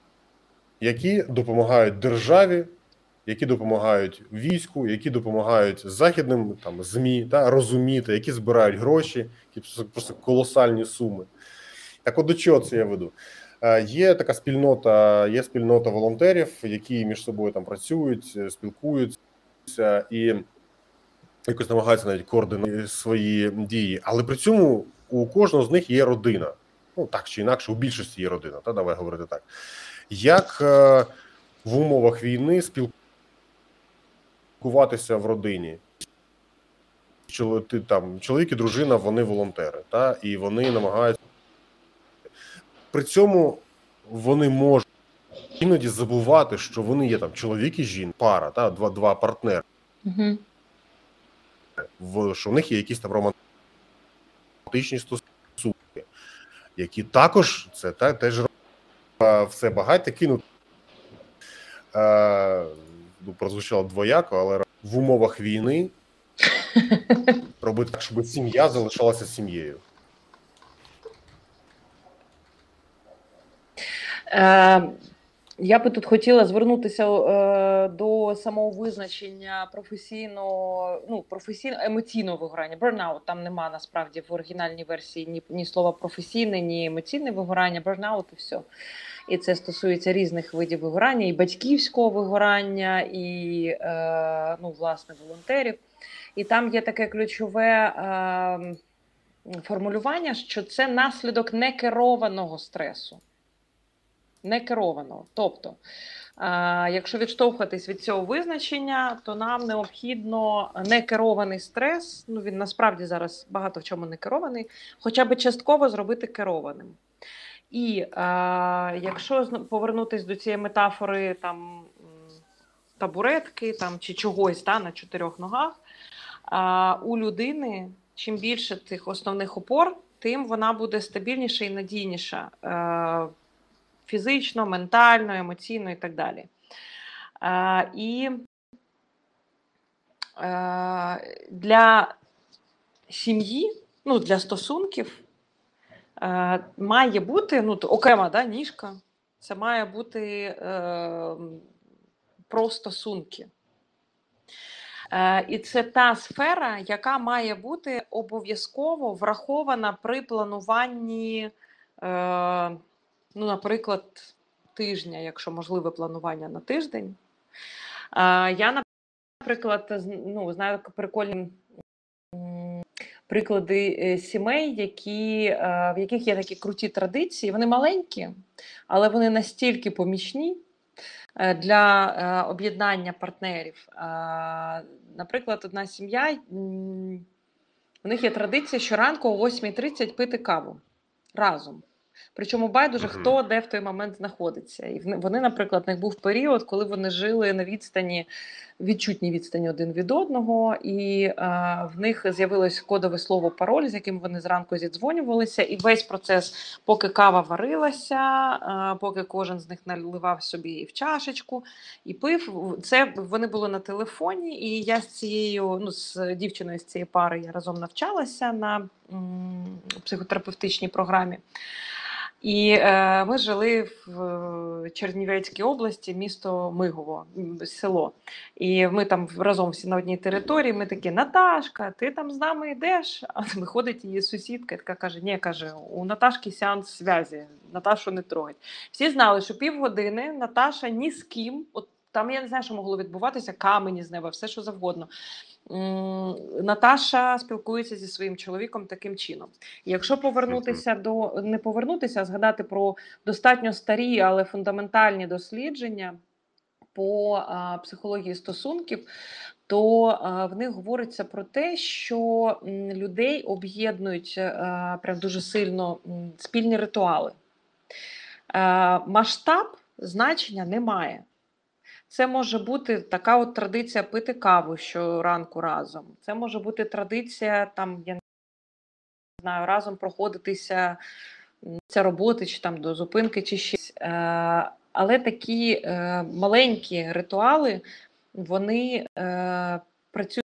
які допомагають державі, які допомагають війську, які допомагають західним там ЗМІ та розуміти, які збирають гроші, які просто колосальні суми. Так от до чого це я веду? Е, Є така спільнота, є спільнота волонтерів, які між собою там працюють, спілкуються і якось намагаються навіть координувати свої дії. Але при цьому у кожного з них є родина. Ну так чи інакше, у більшості є родина. Та давай говорити так. Як е, в умовах війни спілкуватися в родині? Чоло- ти там чоловік і дружина, вони волонтери, та і вони намагаються. При цьому вони можуть іноді забувати, що вони є там чоловік і жінка, пара, та два, два партнери, Угу. в що в них є якісь там романтичні стосунки, які також це та теж е, все багаття кинуть. Е, ну, прозвучало двояко, але в умовах війни робити так, щоб сім'я залишалася сім'єю. Е, я би тут хотіла звернутися е, до самого визначення професійного, ну, професійно емоційного вигорання. Burnout, там нема насправді в оригінальній версії ні, ні слова професійне, ні емоційне вигорання, burnout і все. І це стосується різних видів вигорання, і батьківського вигорання, і, е, ну, власне, волонтерів. І там є таке ключове е, формулювання, що це наслідок некерованого стресу. Некерованого. Тобто, е, якщо відштовхуватись від цього визначення, то нам необхідно некерований стрес, ну він насправді зараз багато в чому не керований, хоча б частково зробити керованим. І е, якщо повернутися до цієї метафори там, табуретки там, чи чогось та, на чотирьох ногах, е, у людини чим більше тих основних опор, тим вона буде стабільніша і надійніша. Е, фізично, ментально, емоційно і так далі. Е, і е, для сім'ї, ну, для стосунків, е, має бути ну, окрема да, ніжка, Це має бути е, про стосунки. Е, і це та сфера, яка має бути обов'язково врахована при плануванні, е, ну, наприклад, тижня, якщо можливе планування на тиждень. Е, я, наприклад, ну, знаю прикольні приклади сімей, які, в яких є такі круті традиції. Вони маленькі, але вони настільки помічні для об'єднання партнерів. Наприклад, одна сім'я, у них є традиція щоранку о восьмій тридцять пити каву разом. Причому байдуже, хто де в той момент знаходиться. І вони, наприклад, в них був період, коли вони жили на відстані, відчутній відстані один від одного, і е, в них з'явилось кодове слово пароль, з яким вони зранку зідзвонювалися, і весь процес, поки кава варилася, е, поки кожен з них наливав собі в чашечку і пив, це вони були на телефоні, і я з цією, ну, з дівчиною з цієї пари я разом навчалася на м, психотерапевтичній програмі. І е, ми жили в Чернівецькій області, місто Мигово, село. І ми там разом всі на одній території, ми такі: Наташка, ти там з нами йдеш? А виходить її сусідка, така каже: ні, каже, у Наташки сеанс зв'язі, Наташу не трогать. Всі знали, що півгодини Наташа ні з ким, от там я не знаю, що могло відбуватися, камені з неба, все що завгодно. Наташа спілкується зі своїм чоловіком таким чином. І якщо повернутися до не повернутися, а згадати про достатньо старі, але фундаментальні дослідження по а, психології стосунків, то а, в них говориться про те, що м, людей об'єднують а, прям дуже сильно м, спільні ритуали. А, масштаб значення немає. Це може бути така от традиція пити каву щоранку разом. Це може бути традиція, там, я не знаю, разом проходитися ця роботи, чи там до зупинки, чи щось. Е, але такі е, маленькі ритуали, вони е, працюють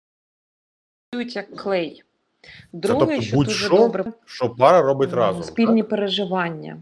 як клей. Друге, це, тобто, що дуже будь-що, добре, що пара робить разом, спільні так? переживання.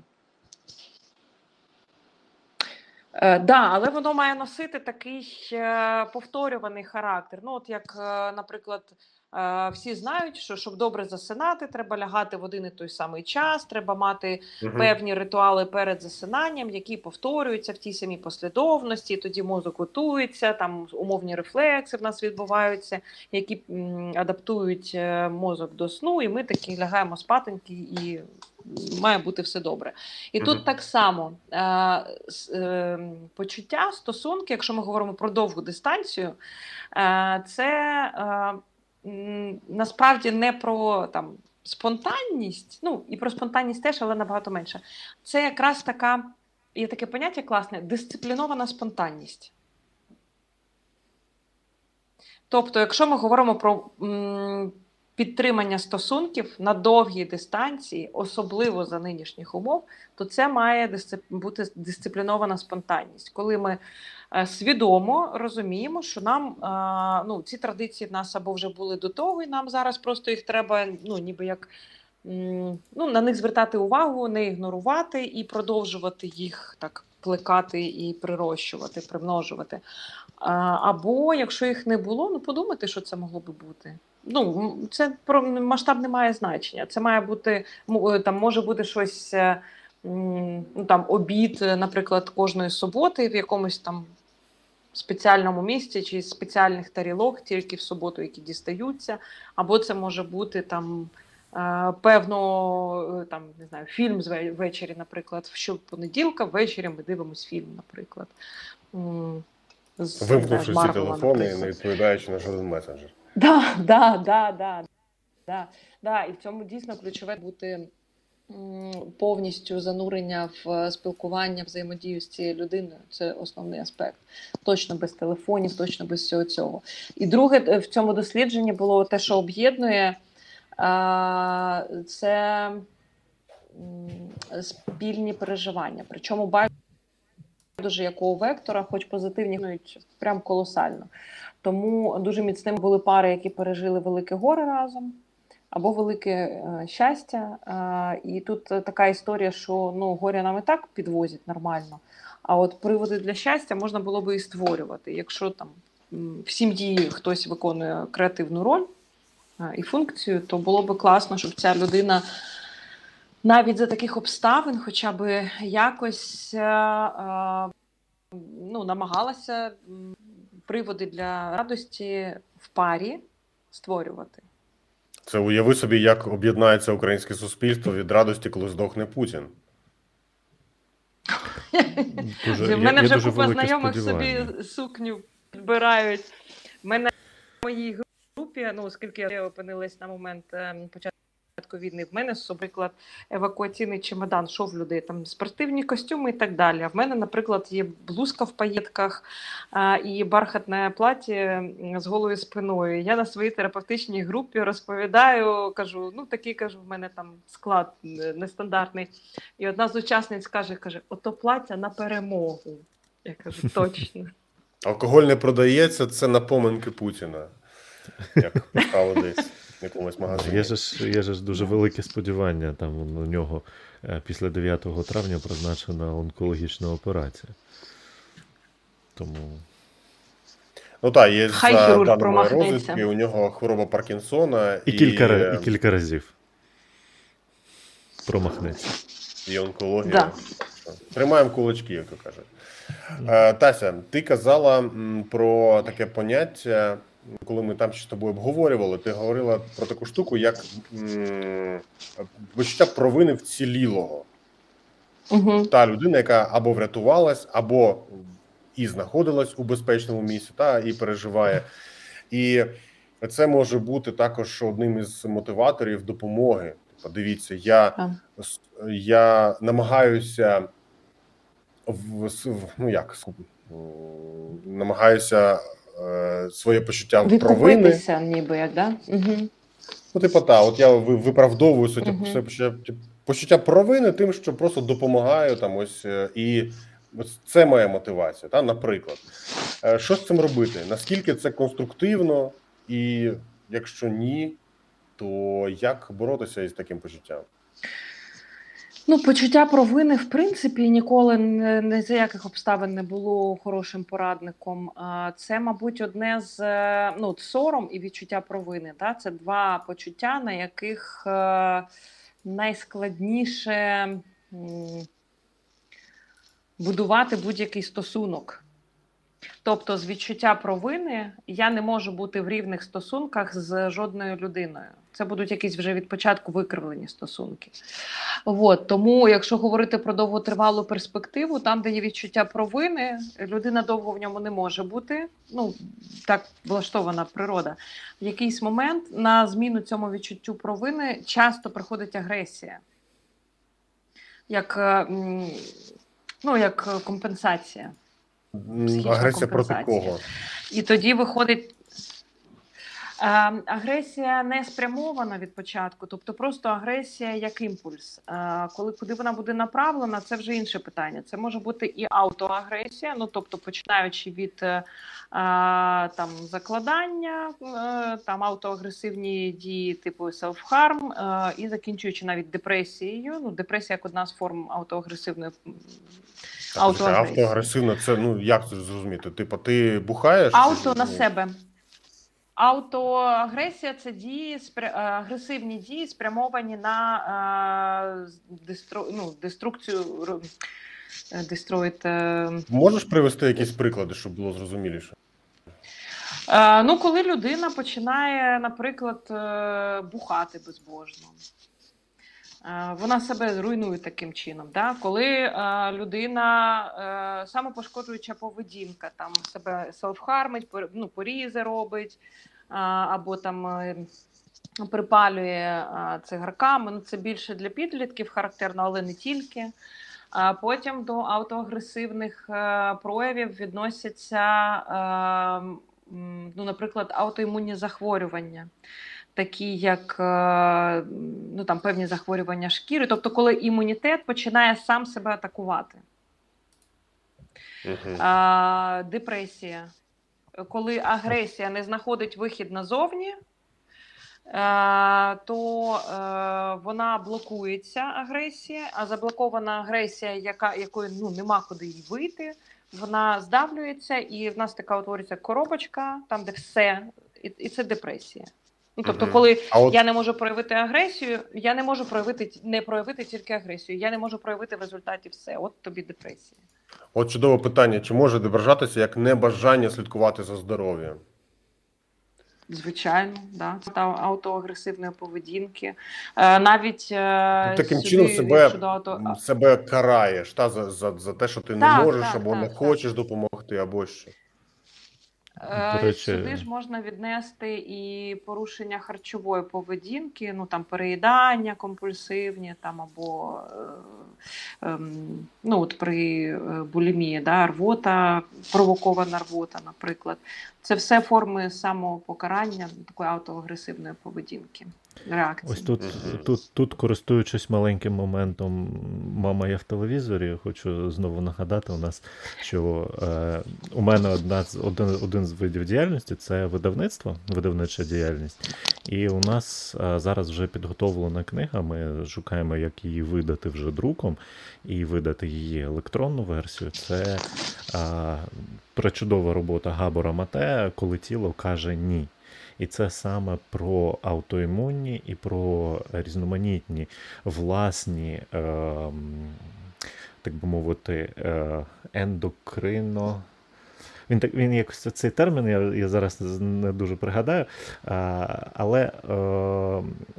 Так, да, але воно має носити такий е, повторюваний характер. Ну, от як, е, наприклад, е, всі знають, що щоб добре засинати, треба лягати в один і той самий час, треба мати Угу. певні ритуали перед засинанням, які повторюються в тій самій послідовності, тоді мозок готується, там умовні рефлекси в нас відбуваються, які м, адаптують е, мозок до сну, і ми такі лягаємо спатеньки, і має бути все добре. І Угу. тут так само е, е, почуття, стосунки, якщо ми говоримо про довгу дистанцію, е, це е, м, насправді не про там спонтанність, ну і про спонтанність теж, але набагато менше. Це якраз така, є таке поняття класне, дисциплінована спонтанність. Тобто, якщо ми говоримо про м, підтримання стосунків на довгій дистанції, особливо за нинішніх умов, то це має дисцип... бути дисциплінована спонтанність. Коли ми е, свідомо розуміємо, що нам е, ну, ці традиції в нас або вже були до того, і нам зараз просто їх треба, ну, ніби як, м, ну, на них звертати увагу, не ігнорувати і продовжувати їх так плекати і прирощувати, примножувати. А, або, якщо їх не було, ну подумати, що це могло би бути. Ну, це про масштаб не має значення. Це має бути, там може бути щось, ну там обід, наприклад, кожної суботи в якомусь там спеціальному місці чи спеціальних тарілок, тільки в суботу, які дістаються. Або це може бути там певно, там, не знаю, фільм ввечері, наприклад, що понеділка ввечері ми дивимося фільм, наприклад. Вимкнувши всі телефони і не відповідаючи на жоден месенджер. Так, да, да, да, да, да. І в цьому дійсно ключове бути повністю занурення в спілкування, взаємодію з цією людиною. Це основний аспект. Точно без телефонів, точно без всього цього. І друге, в цьому дослідженні було те, що об'єднує, це спільні переживання. Причому байдуже якого вектора, хоч позитивні, прям колосально. Тому дуже міцними були пари, які пережили велике горе разом, або велике е, щастя. Е, і тут така історія, що ну, горя нам і так підвозять нормально, а от приводи для щастя можна було би і створювати. Якщо там в сім'ї хтось виконує креативну роль е, і функцію, то було би класно, щоб ця людина навіть за таких обставин хоча б якось е, е, ну, намагалася приводи для радості в парі створювати. Це уяви собі, як об'єднається українське суспільство від радості, коли здохне Путін. Дуже, В мене є, є вже дуже купа велике знайомих собі сподівання. сукню підбирають. В мене в моїй групі, ну, оскільки я опинилась на момент е, початку війни, в мене, наприклад, евакуаційний чемодан, що в людей, там спортивні костюми і так далі. А в мене, наприклад, є блузка в паєтках а, і бархатне плаття з голою спиною. Я на своїй терапевтичній групі розповідаю, кажу, ну такий, кажу, в мене там склад нестандартний. І одна з учасниць каже, каже, ото плаття на перемогу. Я кажу, точно. Алкоголь не продається, це на поминки Путіна, як писали десь в якомусь магазині. Є ж, є ж дуже велике сподівання, там у нього після дев'ятого травня призначена онкологічна операція. Тому... Ну так, є Хай за хірург даними промахнеться. розвідки, у нього хвороба Паркінсона. І, і, кілька, і кілька разів промахнеться. І онкологія. Да. Тримаємо кулачки, як то кажуть. Е, Тася, ти казала м, про таке поняття, коли ми там ще з тобою обговорювали, ти говорила про таку штуку, як м, почуття провини вцілілого. Угу. Та людина, яка або врятувалась, або і знаходилась у безпечному місці, та і переживає. І це може бути також одним із мотиваторів допомоги. Дивіться, я, я намагаюся в, ну як, намагаюся е, своє почуття провини. Відкупитися ніби, як, да? Угу. Ну, типу, так, от я виправдовую своє Угу. почуття, почуття провини тим, що просто допомагаю там ось, і ось це моя мотивація, та, наприклад. Що з цим робити? Наскільки це конструктивно, і якщо ні, то як боротися із таким почуттям? Ну, почуття провини, в принципі, ніколи не, не за яких обставин не було хорошим порадником. Це, мабуть, одне з, ну, сором і відчуття провини. Да? Це два почуття, на яких е, найскладніше м, будувати будь-який стосунок. Тобто з відчуття провини я не можу бути в рівних стосунках з жодною людиною. Це будуть якісь вже від початку викривлені стосунки. От, тому, якщо говорити про довготривалу перспективу, там, де є відчуття провини, людина довго в ньому не може бути. Ну, так влаштована природа. В якийсь момент на зміну цьому відчуттю провини часто приходить агресія. Як, ну, як компенсація. Агресія проти кого? І тоді виходить... Е, агресія не спрямована від початку, тобто просто агресія як імпульс. Е, коли, куди вона буде направлена, це вже інше питання. Це може бути і автоагресія, ну тобто починаючи від е, там, закладання, е, там автоагресивні дії типу self-harm, е, і закінчуючи навіть депресією. Ну, депресія як одна з форм автоагресивної автоагресії. Автоагресивна, це, ну, як це зрозуміти? Типу, ти бухаєш? Авто чи... на себе. Автоагресія – це дії, агресивні дії, спрямовані на е, дестру, ну, деструкцію. Дестроїт, е... Можеш привести якісь приклади, щоб було зрозуміліше? Е, ну, коли людина починає, наприклад, е, бухати безбожно. Е, вона себе руйнує таким чином. Да? Коли е, людина, е, самопошкоджуюча поведінка, там себе селфхармить, ну, порізи робить, е, або там е, припалює е, цигарками, ну, це більше для підлітків характерно, але не тільки. А потім до автоагресивних е, проявів відносяться, е, ну, наприклад, аутоімунні захворювання. Такі як ну, там, певні захворювання шкіри. Тобто, коли імунітет починає сам себе атакувати. Uh-huh. А, депресія. Коли агресія не знаходить вихід назовні, Е, то е, вона блокується агресія, а заблокована агресія, яка, якої ну, нема куди їй вийти, вона здавлюється, і в нас така утворюється коробочка, там де все, і, і це депресія. Ну, тобто, Мгм. коли А от я не можу проявити агресію, я не можу проявити не проявити тільки агресію, я не можу проявити в результаті все. От тобі депресія. от чудове питання: чи може відображатися як небажання слідкувати за здоров'ям? Звичайно, да. Та автоагресивної поведінки. Е, навіть е, Ти таким сюди, чином себе, щодо авто... м, себе караєш та, за, за, за те, що ти не Так, можеш так, або не так, так. хочеш допомогти, або що. До Е, речі, Сюди ж можна віднести і порушення харчової поведінки, ну там переїдання компульсивні, там або е, ем, ну от при е, булімії, да, рвота, провокована рвота, наприклад. Це все форми самопокарання, такої автоагресивної поведінки, реакції. ось тут, Мгм. тут, тут, користуючись маленьким моментом, мама є в телевізорі, хочу знову нагадати у нас, що е, у мене одна з, один, один з видів діяльності – це видавництво, видавнича діяльність. І у нас е, зараз вже підготовлена книга, ми шукаємо, як її видати вже друком і видати її електронну версію. Це е, пречудова робота Габора Мате «Коли тіло каже ні». І це саме про аутоімунні і про різноманітні власні, е, так би мовити, е, ендокрино. Він так він якось цей термін, я, я зараз не дуже пригадаю, а, але е,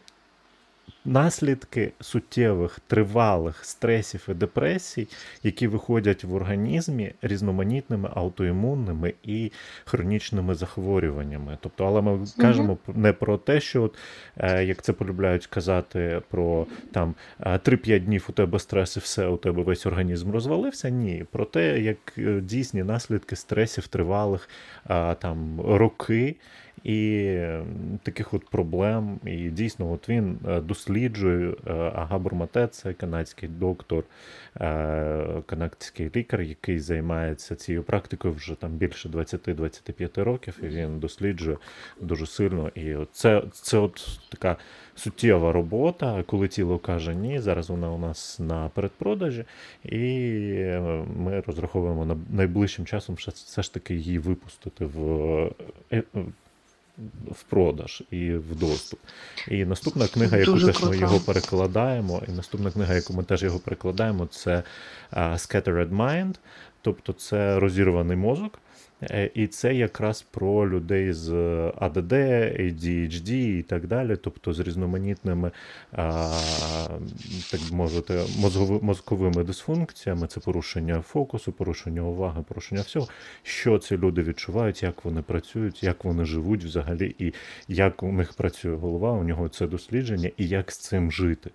наслідки суттєвих, тривалих стресів і депресій, які виходять в організмі різноманітними аутоімунними і хронічними захворюваннями. Тобто, але ми кажемо не про те, що, от, е, як це полюбляють казати, про там е, три-п'ять днів у тебе стрес і все, у тебе весь організм розвалився. Ні, про те, як е, дійсні наслідки стресів тривалих е, там роки, і е, таких от проблем. І дійсно, от він е, досліджує, е, а Габор Мате – це канадський доктор, е, канадський лікар, який займається цією практикою вже там більше двадцять-двадцять п'ять років, і він досліджує дуже сильно. І от це, це от така суттєва робота, коли тіло каже ні. Зараз вона у нас на передпродажі, і е, ми розраховуємо на найближчим часом ще все ж таки її випустити в е, в продаж і в доступ. І наступна книга, яку Дуже теж ми круто. його перекладаємо, і наступна книга, яку ми теж його перекладаємо, це uh, Scattered Mind, тобто це розірваний мозок. Е, І це якраз про людей з А Д Д, А Д H D і так далі, тобто з різноманітними, а, так би мовити, мозгови- мозковими дисфункціями. Це порушення фокусу, порушення уваги, порушення всього. Що ці люди відчувають, як вони працюють, як вони живуть взагалі, і як у них працює голова, у нього це дослідження, і як з цим жити.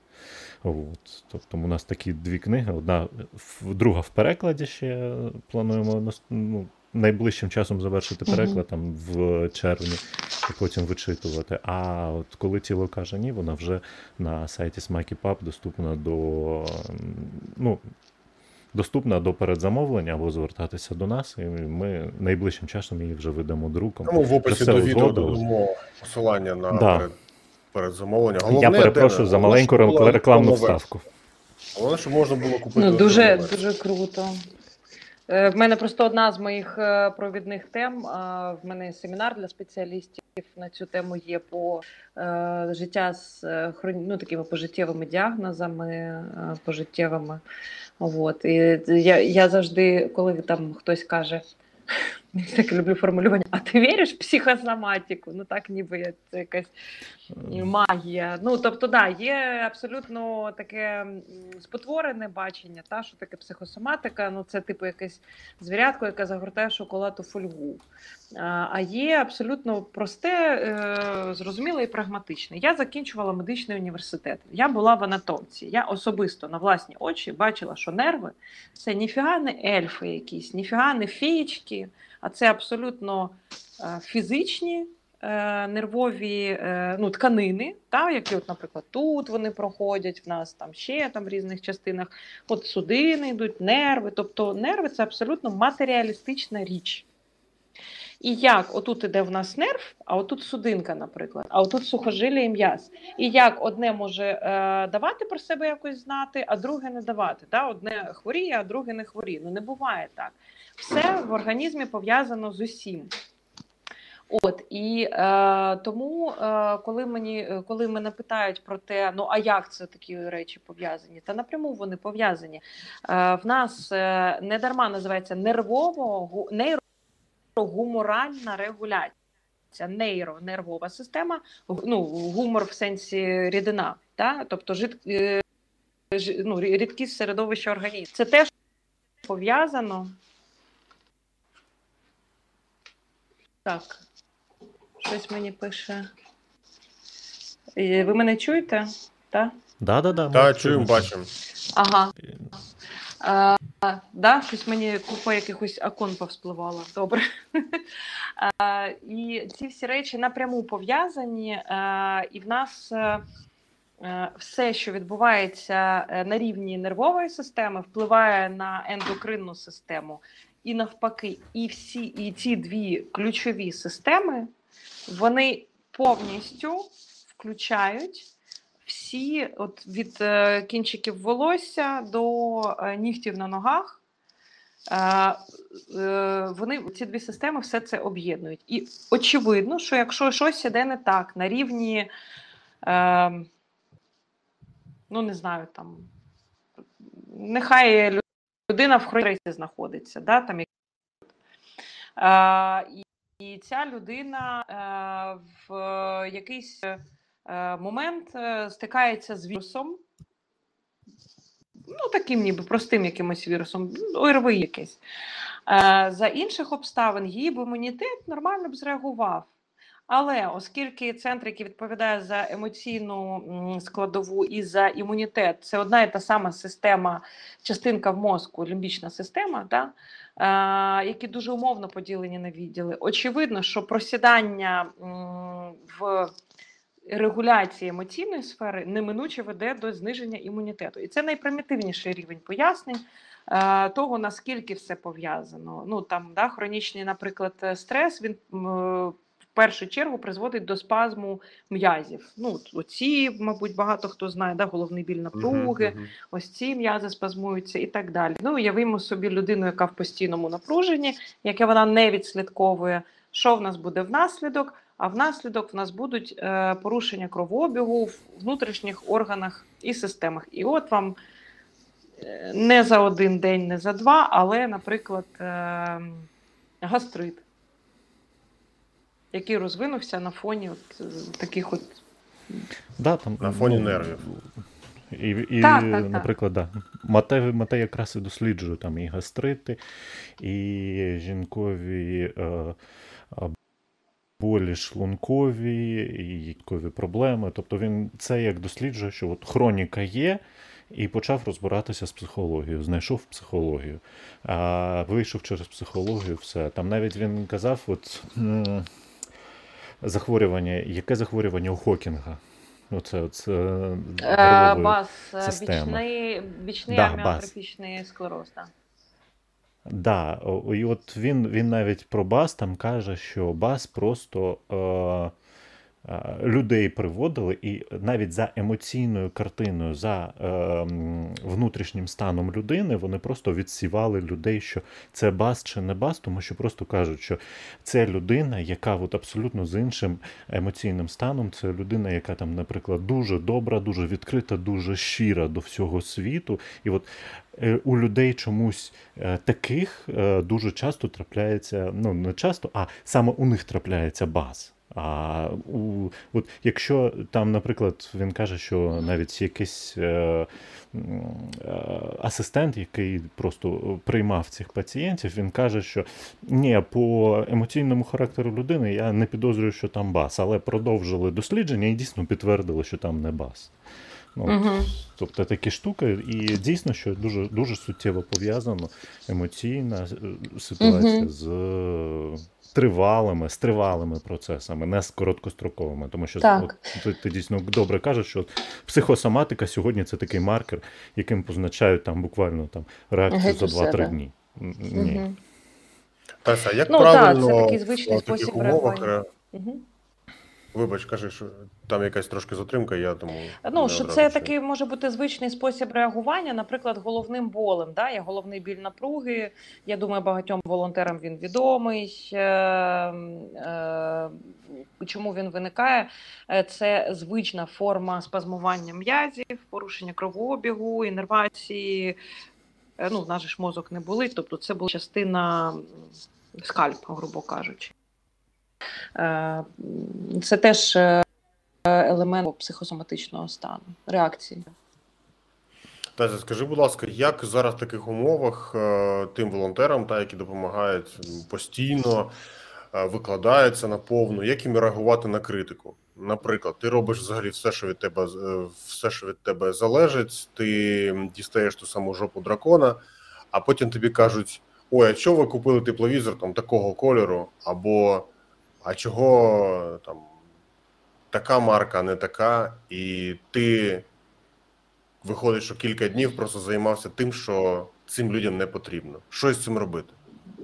От. Тобто у нас такі дві книги, одна, в- друга в перекладі ще плануємо нас- ну, найближчим часом завершити переклад там в червні і потім вичитувати. А от коли тіло каже ні, вона вже на сайті SmakyPub доступна до м, ну, доступна до передзамовлення або звертатися до нас, і ми найближчим часом її вже видамо друком. Тому в Вже описі все до відео узгодили. додамо посилання на Да. перед, передзамовлення. Я Головне, перепрошую Дене, за головне, маленьку щоб була рекламну електронна версія. вставку. Головне, щоб можна було купити. Ну, електронну дуже, версію. дуже круто. Е, В мене просто одна з моїх е, провідних тем. е, В мене семінар для спеціалістів на цю тему є по е, життя з е, хрон- ну, такими пожиттєвими діагнозами, е, пожиттєвими. От. І я, я завжди, коли там хтось каже, я так люблю формулювання, а ти віриш в психосоматику? Ну так ніби це якась магія. Ну, тобто, да, є абсолютно таке м, спотворене бачення, та, що таке психосоматика, ну це типу якесь звірятко, яке загортає шоколад у фольгу. А, а є абсолютно просте, е, зрозуміле і прагматичне. Я закінчувала медичний університет. Я була в анатомці. Я особисто на власні очі бачила, що нерви – це ніфіга не ельфи якісь, ніфіга не фієчки, а це абсолютно е, фізичні е, нервові е, ну, тканини, та, які, от, наприклад, тут вони проходять в нас, там ще там в різних частинах, от судини йдуть, нерви. Тобто нерви – це абсолютно матеріалістична річ. І як отут іде в нас нерв, а отут судинка, наприклад, а отут сухожилля і м'яз. І як одне може е, давати про себе якось знати, а друге не давати. Да? Одне хворіє, а друге не хворіє. Ну не буває так. Все в організмі пов'язано з усім. От і е, тому, е, коли мені коли мене питають про те, ну а як це такі речі пов'язані, та напряму вони пов'язані. Е, в нас е, не дарма називається нервово нейрогуморальна регуляція, нейро нервова система, ну гумор в сенсі рідина, та тобто жид, е, ж, ну, рідкість середовища організму. Це теж пов'язано. Так. Щось мені пише. Ви мене чуєте? Так? Да, да, да. Так, чуємо, бачимо. Ага. А, да, щось мені купа якихось окон повспливала. Добре. А, і ці всі речі напряму пов'язані, а, і в нас а, все, що відбувається на рівні нервової системи, впливає на ендокринну систему. І навпаки, і всі і ці дві ключові системи, вони повністю включають всі, от від е, кінчиків волосся до е, нігтів на ногах, е, е, вони, ці дві системи все це об'єднують. І очевидно, що якщо щось іде не так на рівні, е, ну не знаю, там, нехай людина в хронічній знаходиться, да, там, е, і І ця людина е, в якийсь е, момент е, стикається з вірусом, ну таким ніби простим якимось вірусом, ОРВІ якесь. Е, за інших обставин її б імунітет нормально б зреагував. Але оскільки центр, який відповідає за емоційну складову і за імунітет, це одна і та сама система, частинка в мозку, лімбічна система, да, е, які дуже умовно поділені на відділи, очевидно, що просідання м, в регуляції емоційної сфери неминуче веде до зниження імунітету. І це найпримітивніший рівень пояснень е, того, наскільки все пов'язано. Ну, там, да, хронічний, наприклад, стрес, він м, в першу чергу призводить до спазму м'язів. Ну, оці, мабуть, багато хто знає, да, головний біль напруги, uh-huh, uh-huh. ось ці м'язи спазмуються і так далі. Ну, уявимо собі людину, яка в постійному напруженні, яке вона не відслідковує, що в нас буде внаслідок, а внаслідок в нас будуть е, порушення кровообігу в внутрішніх органах і системах. І от вам е, не за один день, не за два, але, наприклад, е, гастрит, який розвинувся на фоні от таких от... Да, там, на фоні ну, нервів. І, і так, так, наприклад, так. Да, Мате, Мате якраз і досліджує там і гастрити, і жінкові е, болі шлункові, і яйкові проблеми. Тобто він це як досліджує, що от хроніка є, і почав розбиратися з психологією, знайшов психологію. А вийшов через психологію, все. Там навіть він казав, от м- захворювання, яке захворювання у Хокінга? Оце, оце е, бас, бічний, бічний да, аміотрофічний склероз. Так, да, і от він, він навіть про бас там каже, що бас просто е, людей приводили, і навіть за емоційною картиною, за е, внутрішнім станом людини вони просто відсівали людей, що це бас чи не бас, тому що просто кажуть, що це людина, яка от абсолютно з іншим емоційним станом, це людина, яка там, наприклад, дуже добра, дуже відкрита, дуже щира до всього світу. І от у людей чомусь таких дуже часто трапляється, ну не часто, а саме у них трапляється бас. А у, от якщо там, наприклад, він каже, що навіть якийсь е, е, асистент, який просто приймав цих пацієнтів, він каже, що ні, по емоційному характеру людини я не підозрюю, що там бас, але продовжили дослідження і дійсно підтвердили, що там не бас. Ну, угу. Тобто такі штуки, і дійсно, що дуже, дуже суттєво пов'язано емоційна ситуація угу. з тривалими, з тривалими процесами, не з короткостроковими. Тому що от, ти, ти дійсно добре кажеш, що психосоматика сьогодні це такий маркер, яким позначають там буквально там реакцію за два-три дні. Ні. Угу. Тася, а як Ну так, це правильно такий в звичний таких спосіб умовах реагування. ре- Угу. Вибач, кажи, що там якась трошки затримка, я тому Ну, не що одразу це чую. такий може бути звичний спосіб реагування, наприклад, головним болем. Да? Є головний біль напруги. Я думаю, багатьом волонтерам він відомий. Е, е, Чому він виникає? Е, Це звична форма спазмування м'язів, порушення кровообігу, іннервації. Е, Ну, в нас же ж мозок не болить, тобто це була частина м, скальпа, грубо кажучи. Е, Це теж е, елемент психосоматичного стану, реакції. Тася, скажи, будь ласка, як зараз в таких умовах е, тим волонтерам, та, які допомагають м, постійно, е, викладаються наповну, як їм реагувати на критику? Наприклад, ти робиш взагалі все, що від тебе, з- е, все, що від тебе залежить, ти дістаєш ту саму жопу дракона, а потім тобі кажуть: ой, а чого ви купили тепловізор там такого кольору? Або а чого там така марка, а не така, і ти виходить, що кілька днів просто займався тим, що цим людям не потрібно. Що з цим робити?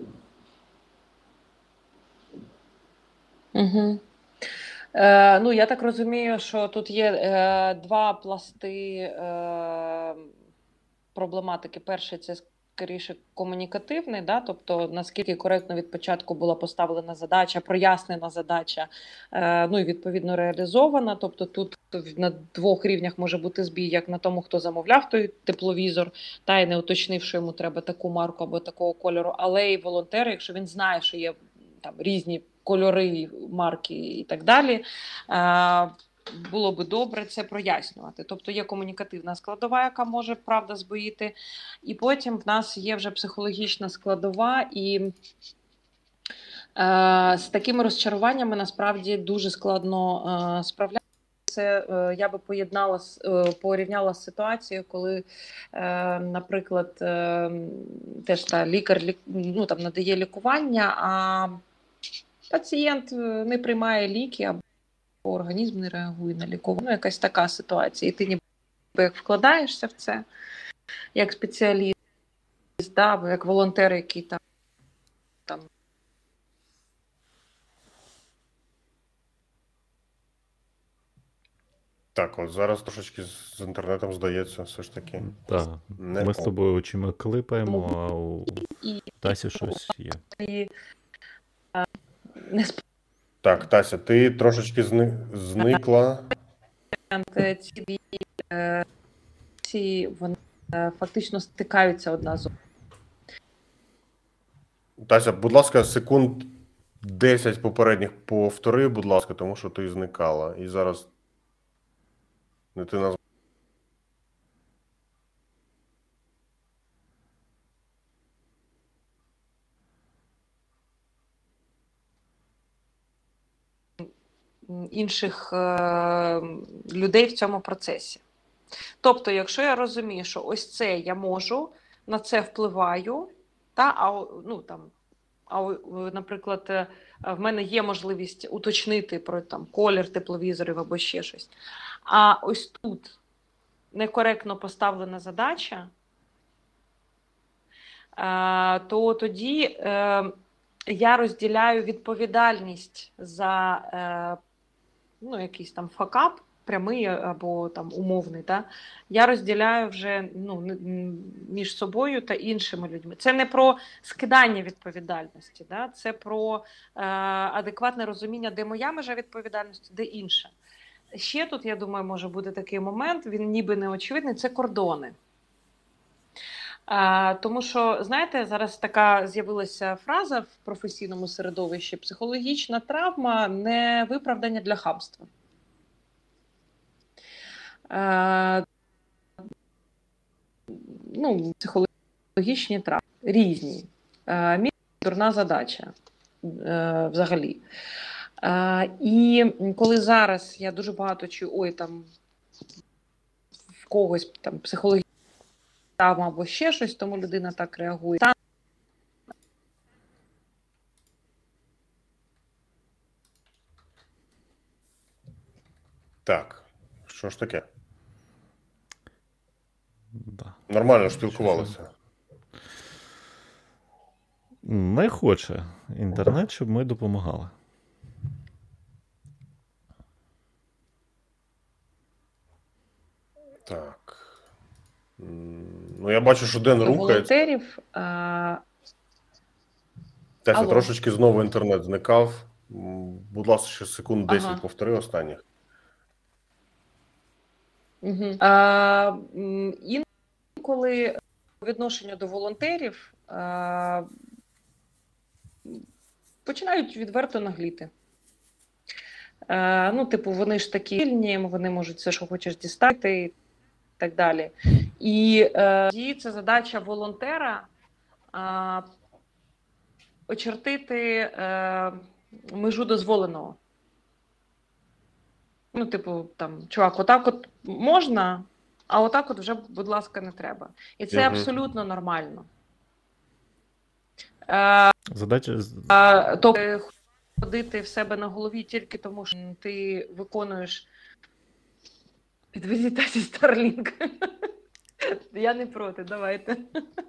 Угу. Е, ну, я так розумію, що тут є е, два пласти е, проблематики. Перший це скоріше комунікативний, да? Тобто наскільки коректно від початку була поставлена задача, прояснена задача, е, ну і відповідно реалізована. Тобто тут на двох рівнях може бути збій, як на тому, хто замовляв той тепловізор, та й не уточнив, що йому треба таку марку або такого кольору, але й волонтер, якщо він знає, що є там різні кольори, марки і так далі. Е, Було би добре це прояснювати. Тобто є комунікативна складова, яка може правда збоїти, і потім в нас є вже психологічна складова, і е, з такими розчаруваннями насправді дуже складно е, справлятися. Це е, я би поєднала е, порівняла з ситуацією, коли, е, наприклад, е, теж та лікар лік, ну, там, надає лікування, а пацієнт не приймає ліки або організм не реагує на лікування. Ну, якась така ситуація. І ти ніби як вкладаєшся в це, як спеціаліст, да, або як волонтер, який там, там Так, от зараз трошечки з інтернетом здається, все ж таки. Так, Не ми з тобою очима клипаємо, а у і, Тасі щось є. і не Так, Тася, ти трошечки зни... зникла. сприйняти ці дві е, ці вони е, фактично стикаються одна з одною. Тася, будь ласка, секунд десять попередніх повтори, будь ласка, тому що ти зникала. І зараз не ти нас. Інших е, людей в цьому процесі. Тобто, якщо я розумію, що ось це я можу, на це впливаю, та, а, ну, там, а, наприклад, в мене є можливість уточнити про там, колір тепловізорів або ще щось. А ось тут некоректно поставлена задача, е, то тоді е, я розділяю відповідальність за е, ну, якийсь там факап, прямий або там умовний, та, я розділяю вже ну, між собою та іншими людьми. Це не про скидання відповідальності, да? Це про е, адекватне розуміння, де моя межа відповідальності, де інша. Ще тут, я думаю, може бути такий момент, він ніби не очевидний, це кордони. А, тому що, знаєте, зараз така з'явилася фраза в професійному середовищі: психологічна травма – не виправдання для хамства. А, ну, психологічні травми різні. А, мій дурна задача а, взагалі. А, і коли зараз я дуже багато чую, ой, там в когось там психологічна травма або ще щось, тому людина так реагує. Так, що ж таке? Да. Нормально ж спілкувалися. Не хоче інтернет, щоб ми допомагали. Так. М, Ну, я бачу, що Ден рухається. Волонтерів. А... Теся, Алло. трошечки знову інтернет зникав. М, Будь ласка, ще секунд десять Ага. повтори останніх. Угу. А, м, інколи по відношенню до волонтерів а, починають відверто нагліти. А, ну, типу, вони ж такі вільні, вони можуть все, що хочеш, дістати і так далі. І е, це задача волонтера а, очертити е, межу дозволеного. Ну, типу, там, чувак, отак от можна, а отак от вже, будь ласка, не треба. І це Мгм. абсолютно нормально. Е, Задача. е, тобто ходити в себе на голові тільки тому, що ти виконуєш підвезіть Тасі Старлінк. Я не проти, давайте.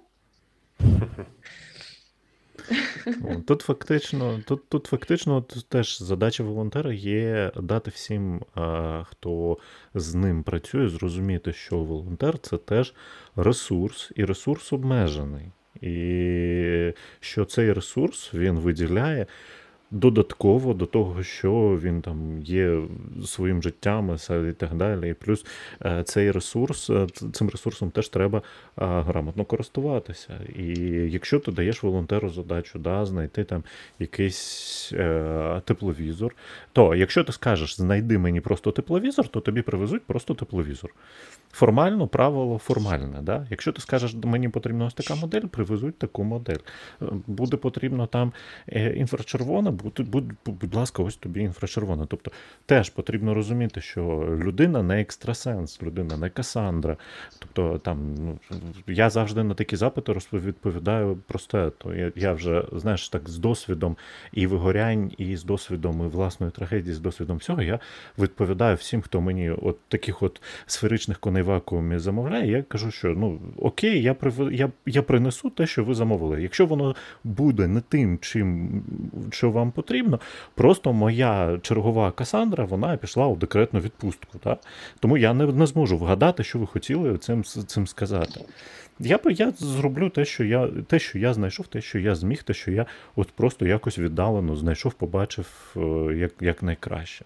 Тут фактично, тут, тут фактично теж задача волонтера є дати всім, а, хто з ним працює, зрозуміти, що волонтер це теж ресурс, і ресурс обмежений. І що цей ресурс він виділяє додатково до того, що він там є своїм життям і так далі. І плюс е, цей ресурс, е, цим ресурсом теж треба е, грамотно користуватися. І якщо ти даєш волонтеру задачу, да, знайти там якийсь е, тепловізор, то якщо ти скажеш, знайди мені просто тепловізор, то тобі привезуть просто тепловізор. Формально, правило формальне. Да? Якщо ти скажеш, мені потрібна ось така модель, привезуть таку модель. Буде потрібно там е, інфрачервона, будь, будь, будь ласка, ось тобі інфрачервона. Тобто теж потрібно розуміти, що людина не екстрасенс, людина не Касандра. Тобто там, ну, я завжди на такі запити відповідаю просте. То я, я вже, знаєш, так з досвідом і вигорянь, і з досвідом, і власної трагедії, з досвідом всього, я відповідаю всім, хто мені от таких от сферичних коней вакуумі замовляє, я кажу, що ну окей, я, прив... я, я принесу те, що ви замовили. Якщо воно буде не тим, чим що вам потрібно, просто моя чергова Касандра, вона пішла у декретну відпустку. Так? Тому я не, не зможу вгадати, що ви хотіли цим, цим сказати. Я я зроблю те, що я те, що я знайшов, те, що я зміг, те, що я от просто якось віддалено знайшов, побачив як, як найкраще.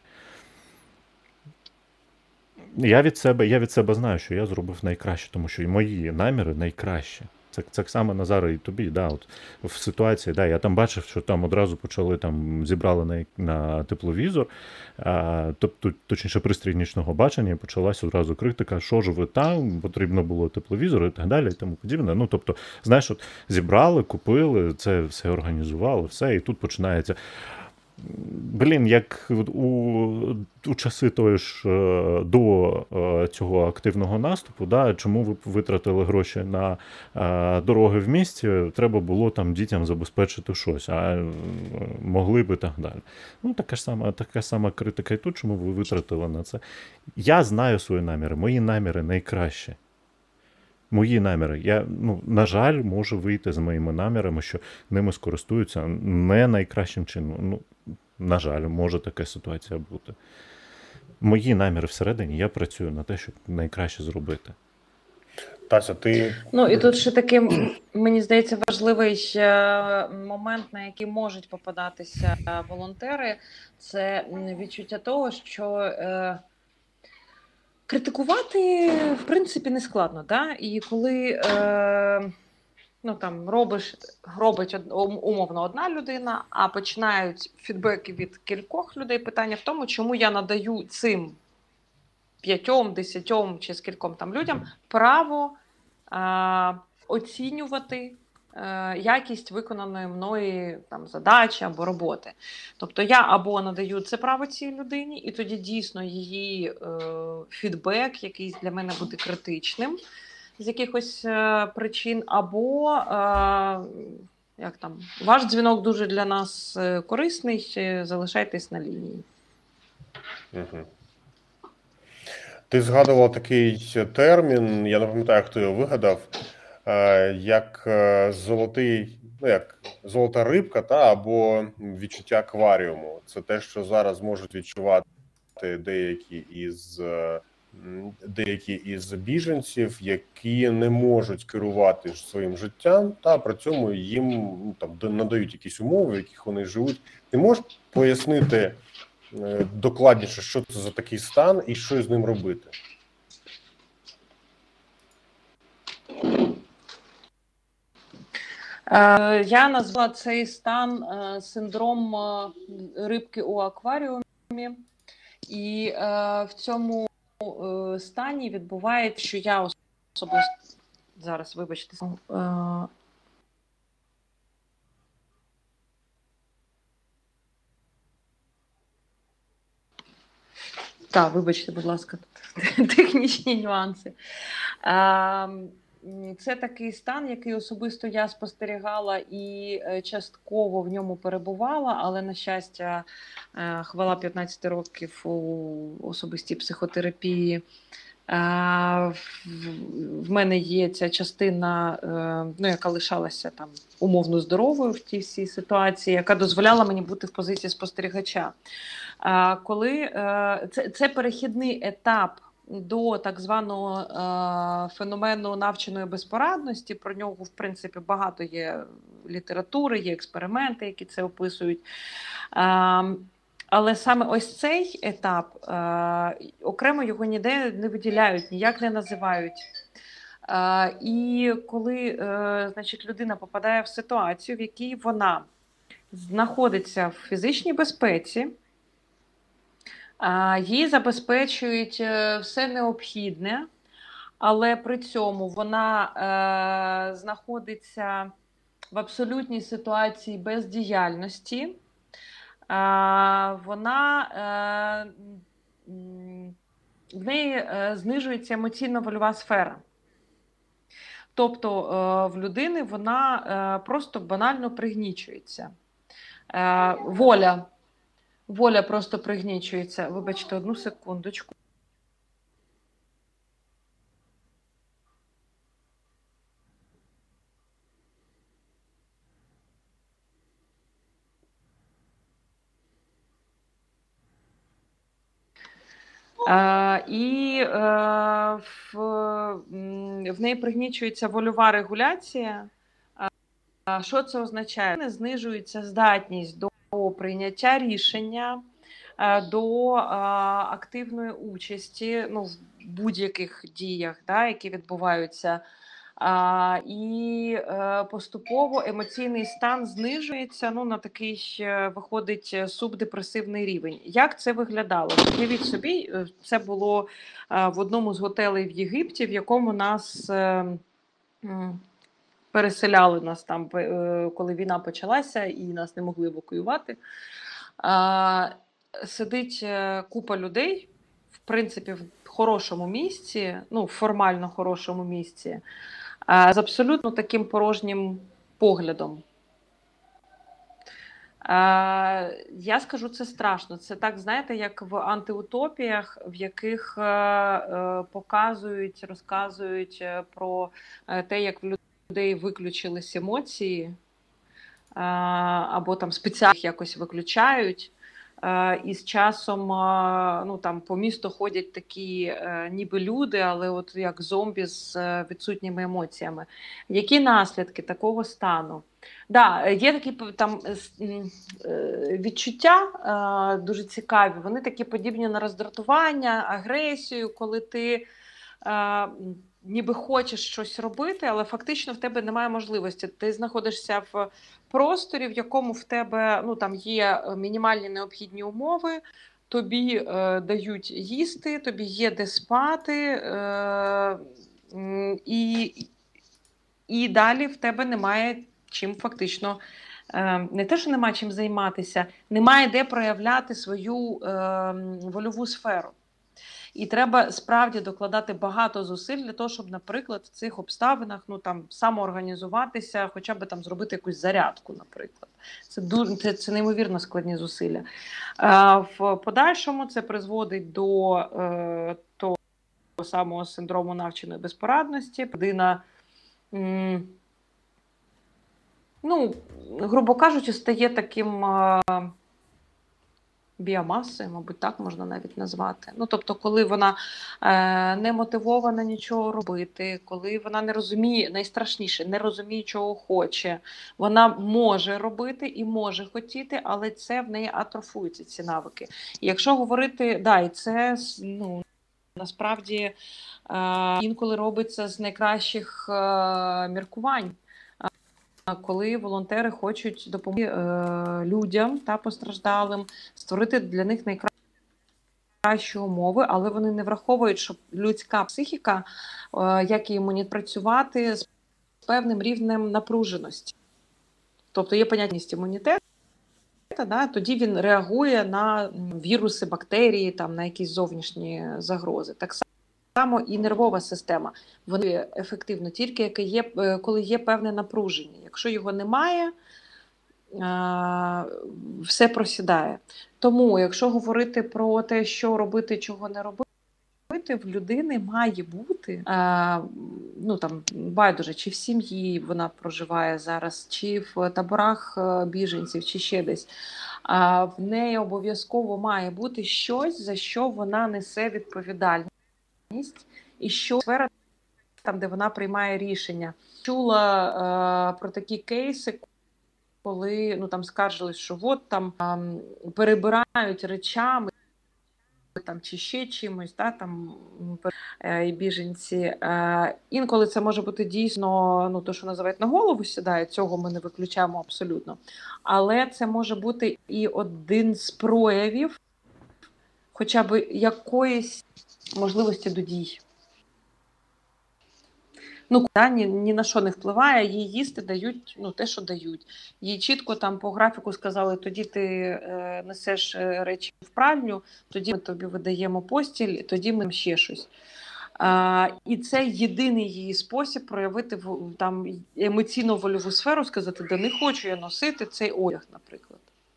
Я від себе, я від себе знаю, що я зробив найкраще, тому що і мої наміри найкращі. Це так само, Назаре, і тобі, да, от в ситуації, да, я там бачив, що там одразу почали, там зібрали на, на тепловізор, а, тобто, точніше, пристрій нічного бачення, і почалась одразу критика, що ж ви там, потрібно було тепловізор і так далі, і тому подібне. Ну, тобто, знаєш, от зібрали, купили, це все організували, все, і тут починається. Блін, як у, у часи тої ж до цього активного наступу, да, чому ви витратили гроші на а, дороги в місті, треба було там дітям забезпечити щось, а могли би так далі. Ну, така ж сама, така сама критика і тут, чому ви витратили на це. Я знаю свої наміри, мої наміри найкращі. Мої наміри. Я, ну, на жаль, можу вийти з моїми намірами, що ними скористуються не найкращим чином. Ну, на жаль, може така ситуація бути. Мої наміри всередині, я працюю на те, щоб найкраще зробити. Тася, ти... Ну, і тут ще такий, мені здається, важливий момент, на який можуть попадатися волонтери, це відчуття того, що е, критикувати, в принципі, не складно. Да? І коли е, ну, там, робиш, робить умовно одна людина, а починають фідбеки від кількох людей, питання в тому, чому я надаю цим п'ятьом, десятьом чи скільком там людям право е, оцінювати е, якість виконаної мною там задачі або роботи. Тобто я або надаю це право цій людині, і тоді дійсно її е, фідбек якийсь для мене буде критичним з якихось е, причин, або е, як там, ваш дзвінок дуже для нас корисний, залишайтесь на лінії. Угу. Ти згадував такий термін, я не пам'ятаю, хто його вигадав, е, як е, золотий, ну як золота рибка, та або відчуття акваріуму. Це те, що зараз можуть відчувати деякі із е, м, деякі із біженців, які не можуть керувати ж своїм життям, та при цьому їм ну, там д- надають якісь умови, в яких вони живуть. Ти можеш пояснити е, докладніше, що це за такий стан і що з ним робити? Е, Я назвала цей стан е, синдром е, рибки у акваріумі, і е, в цьому е, стані відбувається, що я особисто зараз, вибачте, е, так, вибачте, будь ласка, технічні нюанси. Е, Це такий стан, який особисто я спостерігала і е, частково в ньому перебувала, але, на щастя, е, хвала п'ятнадцяти років у особистій психотерапії, е, в- в мене є ця частина, е, ну, яка лишалася там умовно здоровою в тій всій ситуації, яка дозволяла мені бути в позиції спостерігача. А коли е, це, це перехідний етап до так званого е, феномену навченої безпорадності, про нього, в принципі, багато є літератури, є експерименти, які це описують. Е, але саме ось цей етап, е, окремо його ніде не виділяють, ніяк не називають. Е, і коли е, значить, людина попадає в ситуацію, в якій вона знаходиться в фізичній безпеці, їй забезпечують е, все необхідне, але при цьому вона е, знаходиться в абсолютній ситуації бездіяльності. Е, вона е, в неї е, знижується емоційно-вольова сфера. Тобто е, в людини вона е, просто банально пригнічується. Е, воля. Воля просто пригнічується. Вибачте, одну секундочку. Е, і е, в, в неї пригнічується вольова регуляція. А що це означає? Знижується здатність до прийняття рішення, до активної участі, ну, в будь-яких діях, да, які відбуваються. А, І е, поступово емоційний стан знижується, ну, на такий, е, виходить, субдепресивний рівень. Як це виглядало? Уявіть собі, е, це було е, в одному з готелей в Єгипті, в якому нас е, м, переселяли нас там, е, коли війна почалася, і нас не могли евакуювати. А, Сидить е, купа людей, в принципі, в хорошому місці, ну, формально хорошому місці, а, з абсолютно таким порожнім поглядом. А, я скажу, це страшно. Це так, знаєте, як в антиутопіях, в яких е, е, показують, розказують е, про е, те, як в людей виключились емоції, е, або там спеціально їх якось виключають. Е, І з часом е, ну, там, по місту ходять такі е, ніби люди, але от як зомбі з е, відсутніми емоціями. Які наслідки такого стану? Да, є такі там е, відчуття е, дуже цікаві, вони такі подібні на роздратування, агресію, коли ти е, ніби хочеш щось робити, але фактично в тебе немає можливості. Ти знаходишся в просторі, в якому в тебе, ну, там є мінімальні необхідні умови, тобі е, дають їсти, тобі є де спати, е, і, і далі в тебе немає чим фактично, е, не те, що немає чим займатися, немає де проявляти свою е, вольову сферу. І треба справді докладати багато зусиль для того, щоб, наприклад, в цих обставинах, ну, там, самоорганізуватися, хоча б там зробити якусь зарядку, наприклад. Це дуже це, це неймовірно складні зусилля. Е, в подальшому це призводить до е, того самого синдрому навченої безпорадності. Людина м, ну, грубо кажучи, стає таким а, біомасою, мабуть, так можна навіть назвати. Ну, тобто, коли вона е, не мотивована нічого робити, коли вона не розуміє, найстрашніше, не розуміє, чого хоче, вона може робити і може хотіти, але це в неї атрофуються ці навики. І якщо говорити, да, і це ну, насправді е, інколи робиться з найкращих е, міркувань. Коли волонтери хочуть допомогти е, людям та постраждалим, створити для них найкращі умови, але вони не враховують, що людська психіка, е, як і імуніт працювати з певним рівнем напруженості. Тобто є поняття імунітету, да, тоді він реагує на віруси, бактерії, там, на якісь зовнішні загрози. Так само і нервова система. Вона ефективно тільки яке є, коли є певне напруження. Якщо його немає, все просідає. Тому, якщо говорити про те, що робити, чого не робити, в людини має бути, ну там байдуже, чи в сім'ї вона проживає зараз, чи в таборах біженців, чи ще десь. В неї обов'язково має бути щось, за що вона несе відповідальність. І що сфера, там, де вона приймає рішення. Чула е, про такі кейси, коли ну, там скаржились, що от там е, перебирають речами там, чи ще чимось, да, там, е, і біженці. Е, інколи це може бути дійсно, ну, то, що називають на голову сідає, цього ми не виключаємо абсолютно. Але це може бути і один з проявів хоча б якоїсь можливості до дій. Ну, да, ні, ні на що не впливає, їй їсти дають ну, те, що дають. Їй чітко там по графіку сказали, тоді ти е, несеш речі в пральню, тоді ми тобі видаємо постіль, тоді ми ще щось. А, і це єдиний її спосіб проявити там емоційну вольову сферу, сказати, да не хочу я носити цей одяг, наприклад.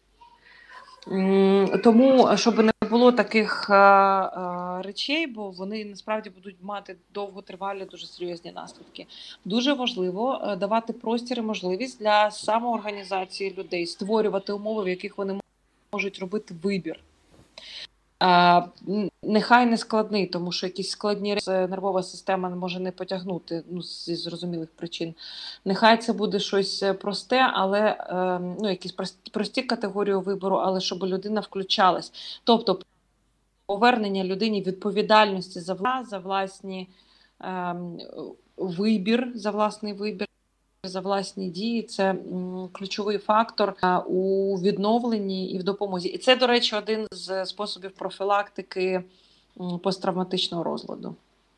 Тому, щоб не було таких а, а, речей, бо вони насправді будуть мати довготривалі, дуже серйозні наслідки. Дуже важливо давати простір і можливість для самоорганізації людей, створювати умови, в яких вони можуть робити вибір. А, нехай не складний, тому що якісь складні речі нервова система може не потягнути, ну, зі зрозумілих причин. Нехай це буде щось просте, але е, ну, якісь прості, прості категорії вибору, але щоб людина включалась. Тобто повернення людині відповідальності за, вла, за власні е, вибір, за власний вибір, за власні дії – це м, ключовий фактор а, у відновленні і в допомозі. І це, до речі, один з способів профілактики м, посттравматичного розладу.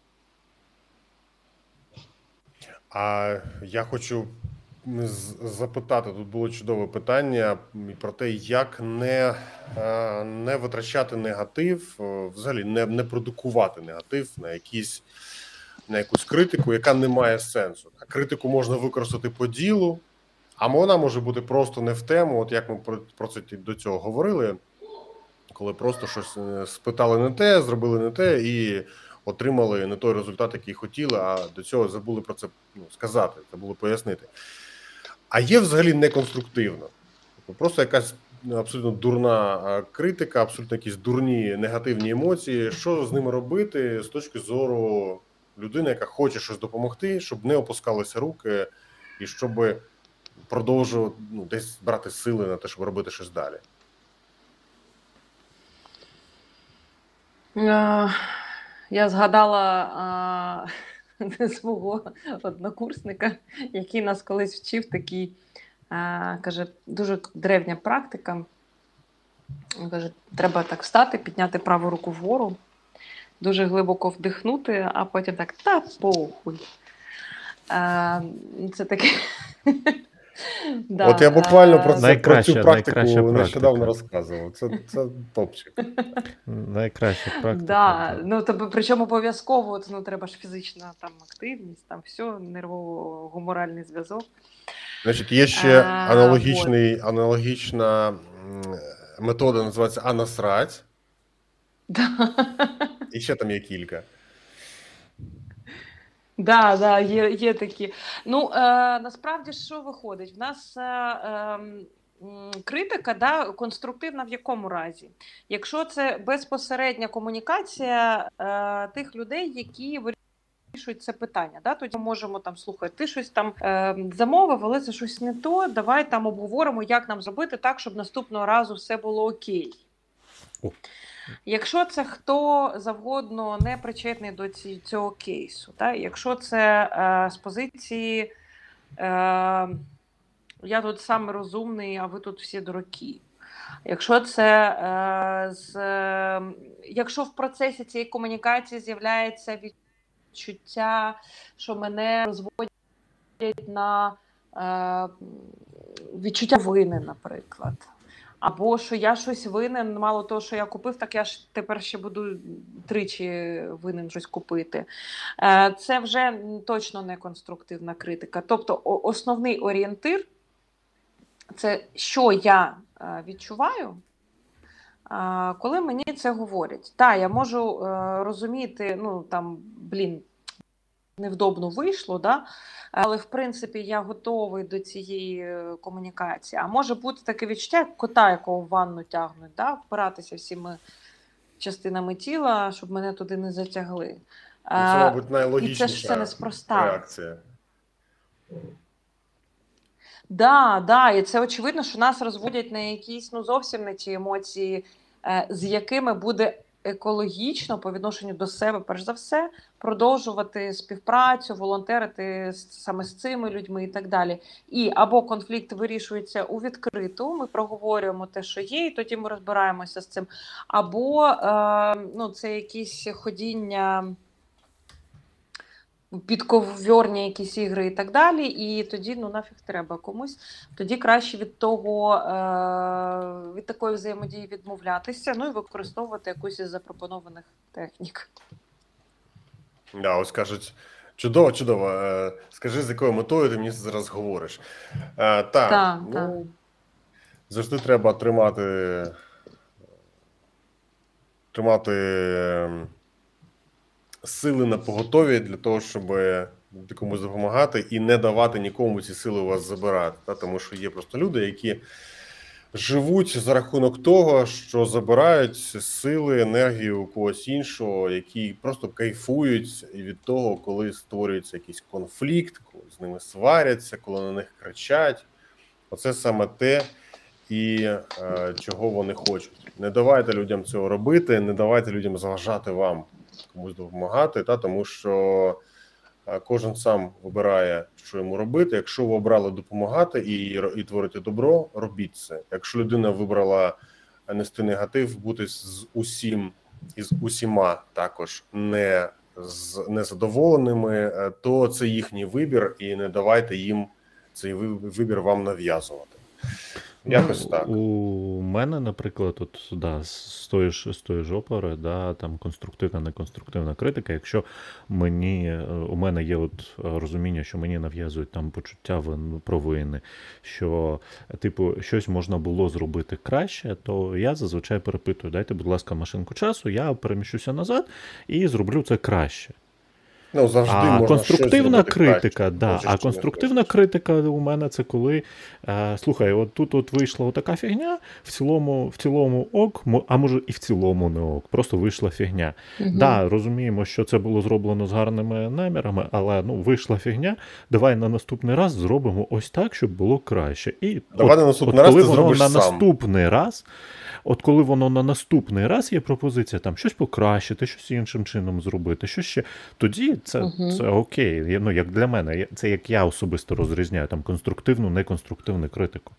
А я хочу запитати, тут було чудове питання про те, як не, не витрачати негатив, взагалі не, не продукувати негатив на якісь на якусь критику, яка не має сенсу. А критику можна використати по ділу, а вона може бути просто не в тему, от як ми про, про це до цього говорили, коли просто щось спитали не те, зробили не те і отримали не той результат, який хотіли, а до цього забули про це ну, сказати, забули пояснити. А є взагалі неконструктивно. Просто якась абсолютно дурна критика, абсолютно якісь дурні негативні емоції. Що з ними робити з точки зору людини, яка хоче щось допомогти, щоб не опускалися руки і щоб продовжувати ну, десь брати сили на те, щоб робити щось далі? Я згадала а, свого однокурсника, який нас колись вчив такий, а, каже, дуже древня практика. Він каже, треба так встати, підняти праву руку вгору, дуже глибоко вдихнути, а потім так, та похуй. А, це таке... Да. От я буквально про, це, про цю практику практика. нещодавно розказував. Це, це топчик. Найкраща практика. Да. Ну, тобі, причому обов'язково ну, треба ж фізична там, активність, там все, нервово-гуморальний зв'язок. Значить, є ще аналогічний, аналогічна метода, називається «А насрать». Да. І ще там є кілька. Да, да, є, є такі. Ну, е, насправді, що виходить? В нас е, е, критика, да, конструктивна в якому разі? Якщо це безпосередня комунікація е, тих людей, які вирішують це питання, да, тоді ми можемо там слухати, ти щось там е, замовив, але це щось не то, давай там обговоримо, як нам зробити так, щоб наступного разу все було окей. О. Якщо це хто завгодно не причетний до ці, цього кейсу, так? Якщо це е, з позиції е, я тут саме розумний, а ви тут всі дураки. Якщо це е, з, е, якщо в процесі цієї комунікації з'являється відчуття, що мене розводять на е, відчуття вини, наприклад. Або що я щось винен, мало того, що я купив, так я ж тепер ще буду тричі винен щось купити. Це вже точно не конструктивна критика. Тобто основний орієнтир – це що я відчуваю, коли мені це говорять. Так, я можу розуміти, ну там, блін, невдобно вийшло, да? Але в принципі я готовий до цієї комунікації. А може бути таке відчуття, як кота, якого в ванну тягнуть, да? Впиратися всіми частинами тіла, щоб мене туди не затягли. Це, мабуть, найлогічніша і це ж все неспроста. реакція. Да, да, і це очевидно, що нас розводять на якісь, ну, зовсім не ті емоції, з якими буде екологічно по відношенню до себе, перш за все, продовжувати співпрацю, волонтерити саме з цими людьми і так далі. І або конфлікт вирішується у відкриту, ми проговорюємо те, що є, і тоді ми розбираємося з цим. Або е, ну, це якісь ходіння, підковьорні якісь ігри і так далі, і тоді, ну, нафіг треба комусь. Тоді краще від того, е, від такої взаємодії відмовлятися, ну і використовувати якусь із запропонованих технік. Да, ось кажуть, чудово, чудово. Е, скажи, з якою метою ти мені зараз говориш. Е, так, та, ну, та. завжди треба тримати, тримати сили на поготові для того, щоб комусь допомагати і не давати нікому ці сили у вас забирати. Та? Тому що є просто люди, які живуть за рахунок того, що забирають сили, енергію у когось іншого, які просто кайфують від того, коли створюється якийсь конфлікт, коли з ними сваряться, коли на них кричать. Оце саме те, і е, чого вони хочуть. Не давайте людям цього робити, не давайте людям заважати вам комусь допомагати, та, тому що кожен сам вибирає, що йому робити. Якщо ви обрали допомагати і, і творити добро, робіть це. Якщо людина вибрала нести негатив, бути з усім і з усіма також не з незадоволеними, то це їхній вибір, і не давайте їм цей вибір вам нав'язувати. Якось ну, так. У мене, наприклад, от, да, з тої ж, з тої ж опери, да, там конструктивна, неконструктивна критика. Якщо мені, у мене є от розуміння, що мені нав'язують там почуття вин, провини, що, типу, щось можна було зробити краще, то я зазвичай перепитую, дайте, будь ласка, машинку часу, я переміщуся назад і зроблю це краще. Ну, завжди а можна конструктивна критика, краще, да, а конструктивна критика у мене це коли, е, слухай, от тут от вийшла отака фігня, в цілому, в цілому ок, а може і в цілому не ок, просто вийшла фігня. Угу. Да, розуміємо, що це було зроблено з гарними намірами, але ну вийшла фігня, давай на наступний раз зробимо ось так, щоб було краще. І давай от, на наступний от, раз коли ти воно зробиш на сам. наступний раз, От коли воно на наступний раз є пропозиція там щось покращити, щось іншим чином зробити, що ще, тоді це, Угу. це окей. Ну, як для мене, це як я особисто розрізняю там конструктивну, неконструктивну критику.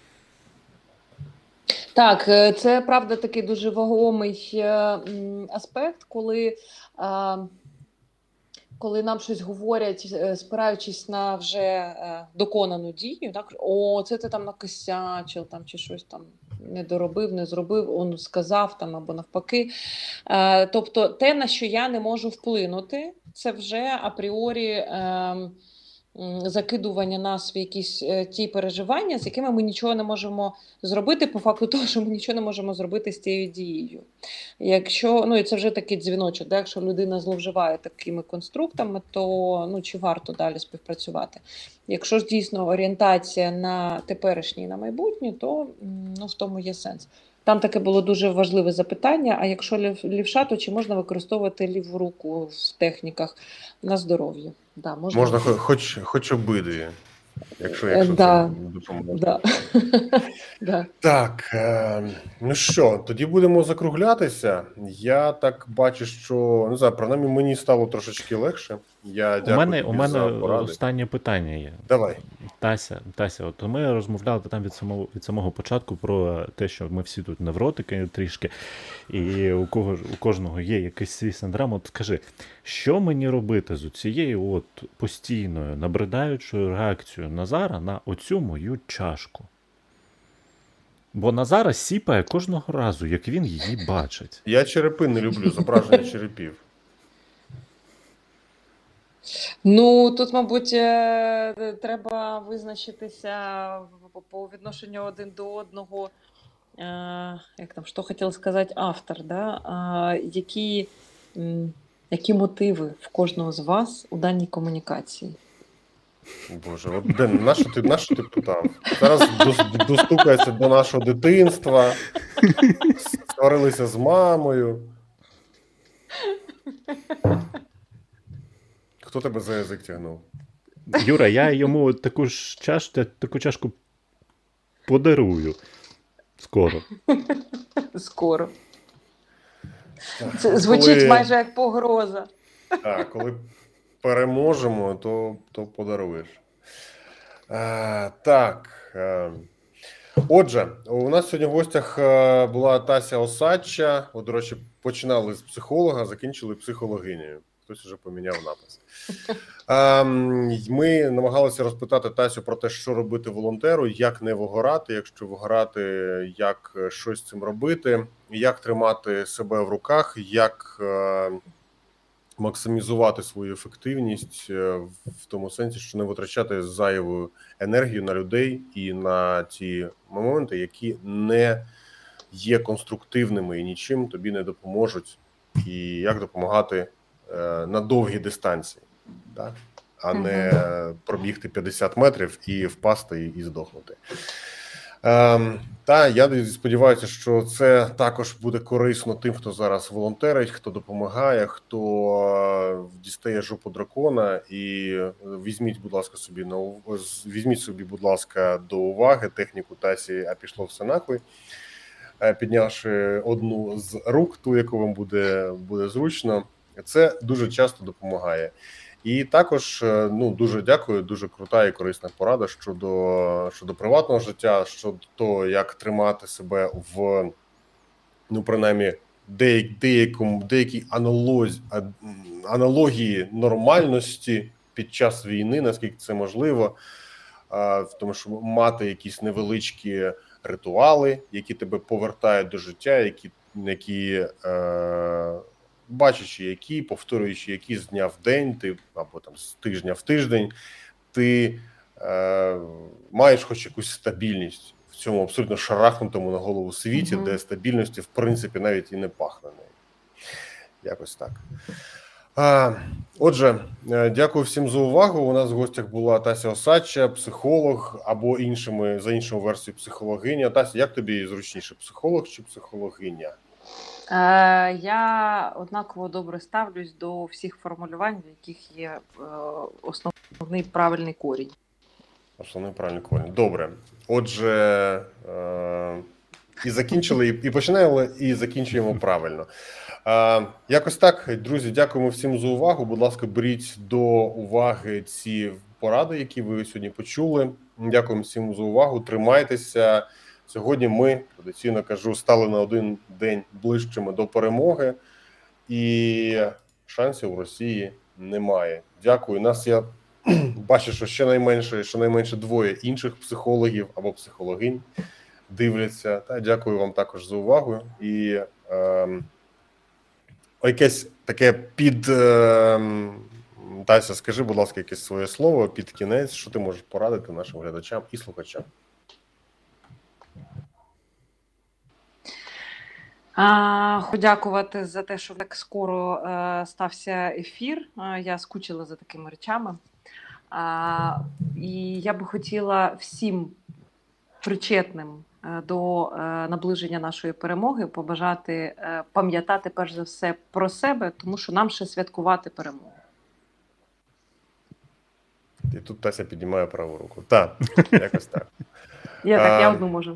Так, це правда такий дуже вагомий аспект, коли, коли нам щось говорять, спираючись на вже доконану дію, так, о, це ти там накосячив, там, чи щось там не доробив, не зробив, он сказав там або навпаки. Тобто те, на що я не можу вплинути, це вже апріорі закидування нас в якісь ті переживання, з якими ми нічого не можемо зробити, по факту того, що ми нічого не можемо зробити з цією дією. Якщо, ну і це вже такий дзвіночок, да, якщо людина зловживає такими конструктами, то ну, чи варто далі співпрацювати? Якщо ж дійсно орієнтація на теперішнє і на майбутнє, то ну, в тому є сенс. Там таке було дуже важливе запитання, а якщо лівша, то чи можна використовувати ліву руку в техніках на здоров'я? Да, можна, можна хоч, хоч обидві, якщо, якщо да, це допоможе. Да. Да. Так, е, ну що, тоді будемо закруглятися. Я так бачу, що, не знаю, принаймні мені стало трошечки легше. Я дякую у мене, тобі у мене за поради. Останнє питання є. Давай. Тася, Тася, от ми розмовляли там від самого, від самого початку про те, що ми всі тут невротики трішки, і у, кого, у кожного є якийсь свій синдром. От скажи, що мені робити з цією от постійною набридаючою реакцією Назара на оцю мою чашку? Бо Назара сіпає кожного разу, як він її бачить. Я черепи не люблю, зображення черепів. Ну, тут, мабуть, треба визначитися по відношенню один до одного, як там, що хотів сказати автор, да? які, які мотиви в кожного з вас у даній комунікації. Боже, от Ден, на що ти, на що ти питав? Зараз достукається до нашого дитинства, сварилися з мамою. Хто тебе за язик тягнув? Юра, я йому таку ж чаш, таку чашку подарую. Скоро. Скоро. Це звучить коли... майже як погроза. Так, коли переможемо, то, то подаруєш. А, так. А, отже, у нас сьогодні в гостях була Тася Осадча. От, до речі, починали з психолога, закінчили психологинею. Хтось вже поміняв напис. А, ми намагалися розпитати Тасю про те, що робити волонтеру, як не вигорати, якщо вигорати, як щось з цим робити, як тримати себе в руках, як максимізувати свою ефективність в тому сенсі, що не витрачати зайву енергію на людей і на ті моменти, які не є конструктивними і нічим тобі не допоможуть, і як допомагати на довгі дистанції, так? А не пробігти п'ятдесят метрів і впасти і здохнути. Ем, та я сподіваюся, що це також буде корисно тим, хто зараз волонтерить, хто допомагає, хто дістає жопу дракона. І візьміть, будь ласка, собі на візьміть собі, будь ласка, до уваги техніку Тасі, а пішло все нахуй, піднявши одну з рук, ту, яку вам буде, буде зручно. Це дуже часто допомагає. І також, ну, дуже дякую, дуже крута і корисна порада щодо, щодо приватного життя, щодо того, як тримати себе в, ну, принаймні, деяк, деякому, деякій аналозі, аналогії нормальності під час війни, наскільки це можливо, тому що мати якісь невеличкі ритуали, які тебе повертають до життя, які, які е, бачачи які, повторюючи які з дня в день, ти або там з тижня в тиждень, ти е, маєш хоч якусь стабільність в цьому абсолютно шарахнутому на голову світі, mm-hmm. де стабільності в принципі навіть і не пахне нею. Якось так. А, отже, дякую всім за увагу. У нас в гостях була Тася Осадча, психолог, або іншими, за іншою версією психологиня. Тася, як тобі зручніше, психолог чи психологиня? Е, я однаково добре ставлюсь до всіх формулювань, в яких є е, основний правильний корінь. Основний правильний корінь. Добре. Отже, е, і закінчили, і, і починаємо, і закінчуємо правильно. Е, якось так, друзі, дякуємо всім за увагу. Будь ласка, беріть до уваги ці поради, які ви сьогодні почули. Дякуємо всім за увагу. Тримайтеся. Сьогодні ми, традиційно кажу, стали на один день ближчими до перемоги, і шансів у Росії немає. Дякую. Нас я бачу, що щонайменше, щонайменше двоє інших психологів або психологинь дивляться. Та дякую вам також за увагу. І е, якесь таке під, е, Тася, скажи, будь ласка, якесь своє слово під кінець, що ти можеш порадити нашим глядачам і слухачам? А, хочу дякувати за те, що так скоро е, стався ефір. Е, я скучила за такими речами. А, і я би хотіла всім причетним е, до е, наближення нашої перемоги побажати е, пам'ятати перш за все про себе, тому що нам ще святкувати перемогу. І тут Тася піднімає праву руку. Так, якось так. Я так, я А, одну можу.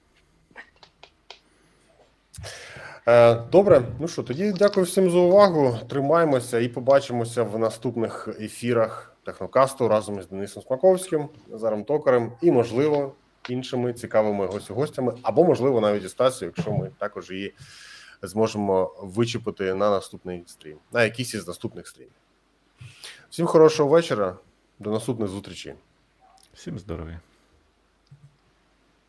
Е, Добре, ну що, тоді дякую всім за увагу. Тримаємося і побачимося в наступних ефірах Технокасту разом із Денисом Смаковським, Назаром Токарем і, можливо, іншими цікавими гостями, або, можливо, навіть із Тасією, якщо ми також її зможемо вичепити на наступний стрім, на якийсь із наступних стрімів. Всім хорошого вечора, до наступних зустрічей. Всім здоров'я.